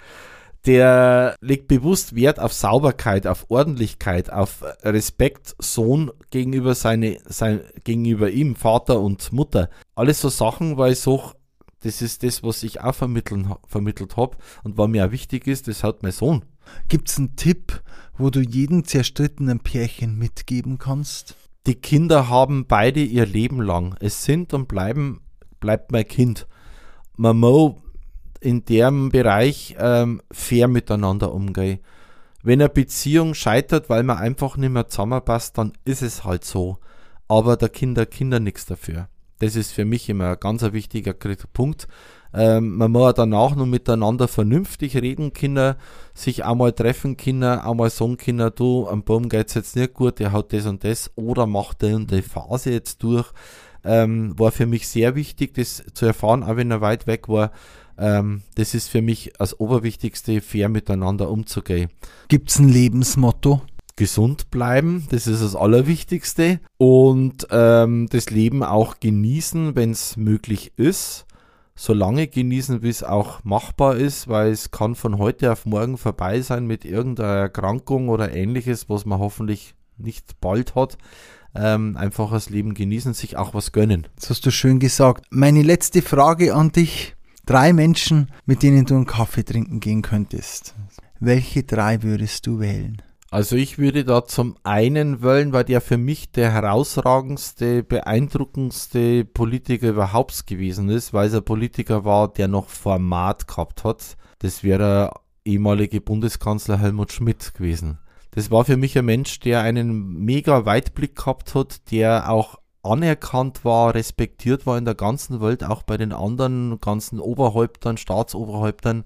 Der legt bewusst Wert auf Sauberkeit, auf Ordentlichkeit, auf Respekt, Sohn gegenüber seine, sein, gegenüber ihm, Vater und Mutter. Alles so Sachen, weil ich so, das ist das, was ich auch vermitteln, vermittelt habe und was mir auch wichtig ist, das hat mein Sohn. Gibt's einen Tipp, wo du jedem zerstrittenen Pärchen mitgeben kannst? Die Kinder haben beide ihr Leben lang. Es sind und bleiben, bleibt mein Kind. Man muss in dem Bereich ähm, fair miteinander umgehen. Wenn eine Beziehung scheitert, weil man einfach nicht mehr zusammenpasst, dann ist es halt so. Aber der Kinder, Kinder nichts dafür. Das ist für mich immer ein ganz wichtiger Punkt. Ähm, man muss danach nur miteinander vernünftig reden, Kinder, sich einmal treffen, Kinder, einmal sagen, Kinder, du, am Baum geht's jetzt nicht gut, der hat das und das, oder macht der und die Phase jetzt durch. Ähm, war für mich sehr wichtig, das zu erfahren, auch wenn er weit weg war. Ähm, das ist für mich das Oberwichtigste, fair miteinander umzugehen. Gibt's ein Lebensmotto? Gesund bleiben, das ist das Allerwichtigste. Und ähm, das Leben auch genießen, wenn es möglich ist. So lange genießen, wie es auch machbar ist, weil es kann von heute auf morgen vorbei sein mit irgendeiner Erkrankung oder ähnliches, was man hoffentlich nicht bald hat. Ähm, einfach das Leben genießen, sich auch was gönnen. Das hast du schön gesagt. Meine letzte Frage an dich. Drei Menschen, mit denen du einen Kaffee trinken gehen könntest. Welche drei würdest du wählen? Also ich würde da zum einen wählen, weil der für mich der herausragendste, beeindruckendste Politiker überhaupt gewesen ist, weil es ein Politiker war, der noch Format gehabt hat. Das wäre der ehemalige Bundeskanzler Helmut Schmidt gewesen. Das war für mich ein Mensch, der einen mega Weitblick gehabt hat, der auch anerkannt war, respektiert war in der ganzen Welt, auch bei den anderen ganzen Oberhäuptern, Staatsoberhäuptern.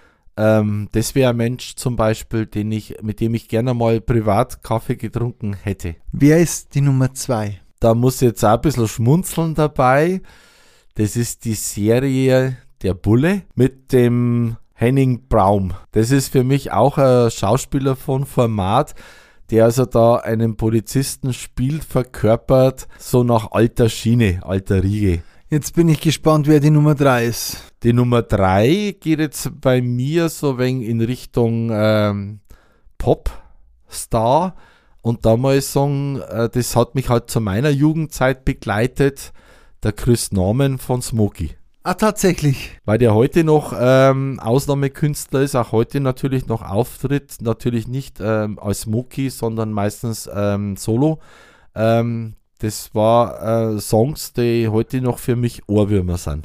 Ähm, das wäre ein Mensch zum Beispiel, den ich, mit dem ich gerne mal privat Kaffee getrunken hätte. Wer ist die Nummer zwei? Da muss ich jetzt auch ein bisschen schmunzeln dabei. Das ist die Serie Der Bulle mit dem Henning Braum. Das ist für mich auch ein Schauspieler von Format, der also da einen Polizisten spielt, verkörpert, so nach alter Schiene, alter Riege. Jetzt bin ich gespannt, wer die Nummer drei ist. Die Nummer drei geht jetzt bei mir so ein wenig in Richtung ähm, Popstar. Und da muss ich sagen, äh, das hat mich halt zu meiner Jugendzeit begleitet, der Chris Norman von Smokey. Ah, tatsächlich. Weil der heute noch ähm, Ausnahmekünstler ist, auch heute natürlich noch auftritt, natürlich nicht ähm, als Smokey, sondern meistens ähm, solo. Ähm, das war äh, Songs, die heute noch für mich Ohrwürmer sind.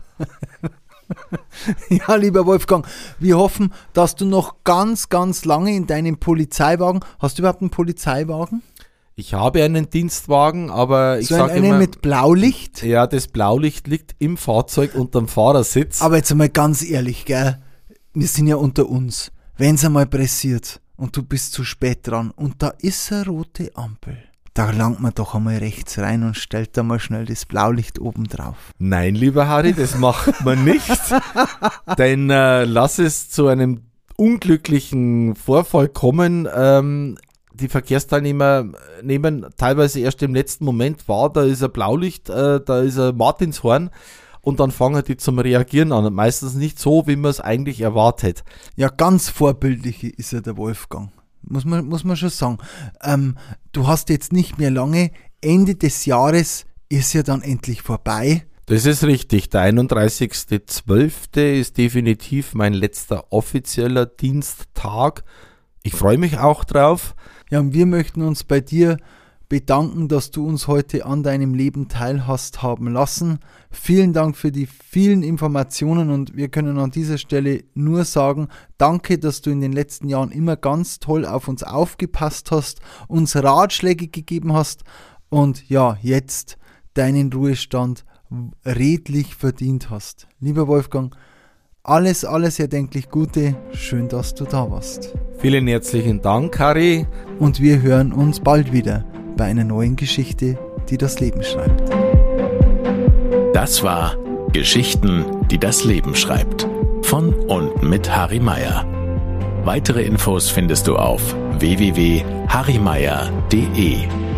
Ja, lieber Wolfgang, wir hoffen, dass du noch ganz, ganz lange in deinem Polizeiwagen, hast du überhaupt einen Polizeiwagen? Ich habe einen Dienstwagen, aber ich so sage einen immer... mit Blaulicht? Ja, das Blaulicht liegt im Fahrzeug unterm Fahrersitz. Aber jetzt einmal ganz ehrlich, gell? Wir sind ja unter uns. Wenn es einmal pressiert und du bist zu spät dran und da ist eine rote Ampel, da langt man doch einmal rechts rein und stellt da mal schnell das Blaulicht oben drauf. Nein, lieber Harry, das macht man nicht. Denn äh, lass es zu einem unglücklichen Vorfall kommen. Ähm, die Verkehrsteilnehmer nehmen teilweise erst im letzten Moment wahr, da ist ein Blaulicht, äh, da ist ein Martinshorn und dann fangen die zum Reagieren an und meistens nicht so, wie man es eigentlich erwartet. Ja, ganz vorbildlich ist ja der Wolfgang, muss man, muss man schon sagen. Ähm, du hast jetzt nicht mehr lange, Ende des Jahres ist ja dann endlich vorbei. Das ist richtig, der einunddreißigster zwölfte ist definitiv mein letzter offizieller Diensttag. Ich freue mich auch drauf. Ja, und wir möchten uns bei dir bedanken, dass du uns heute an deinem Leben teilhast haben lassen. Vielen Dank für die vielen Informationen und wir können an dieser Stelle nur sagen, danke, dass du in den letzten Jahren immer ganz toll auf uns aufgepasst hast, uns Ratschläge gegeben hast und ja, jetzt deinen Ruhestand redlich verdient hast. Lieber Wolfgang, alles, alles erdenklich Gute. Schön, dass du da warst. Vielen herzlichen Dank, Harry. Und wir hören uns bald wieder bei einer neuen Geschichte, die das Leben schreibt. Das war Geschichten, die das Leben schreibt. Von und mit Harry Meyer. Weitere Infos findest du auf w w w punkt harry meyer punkt d e.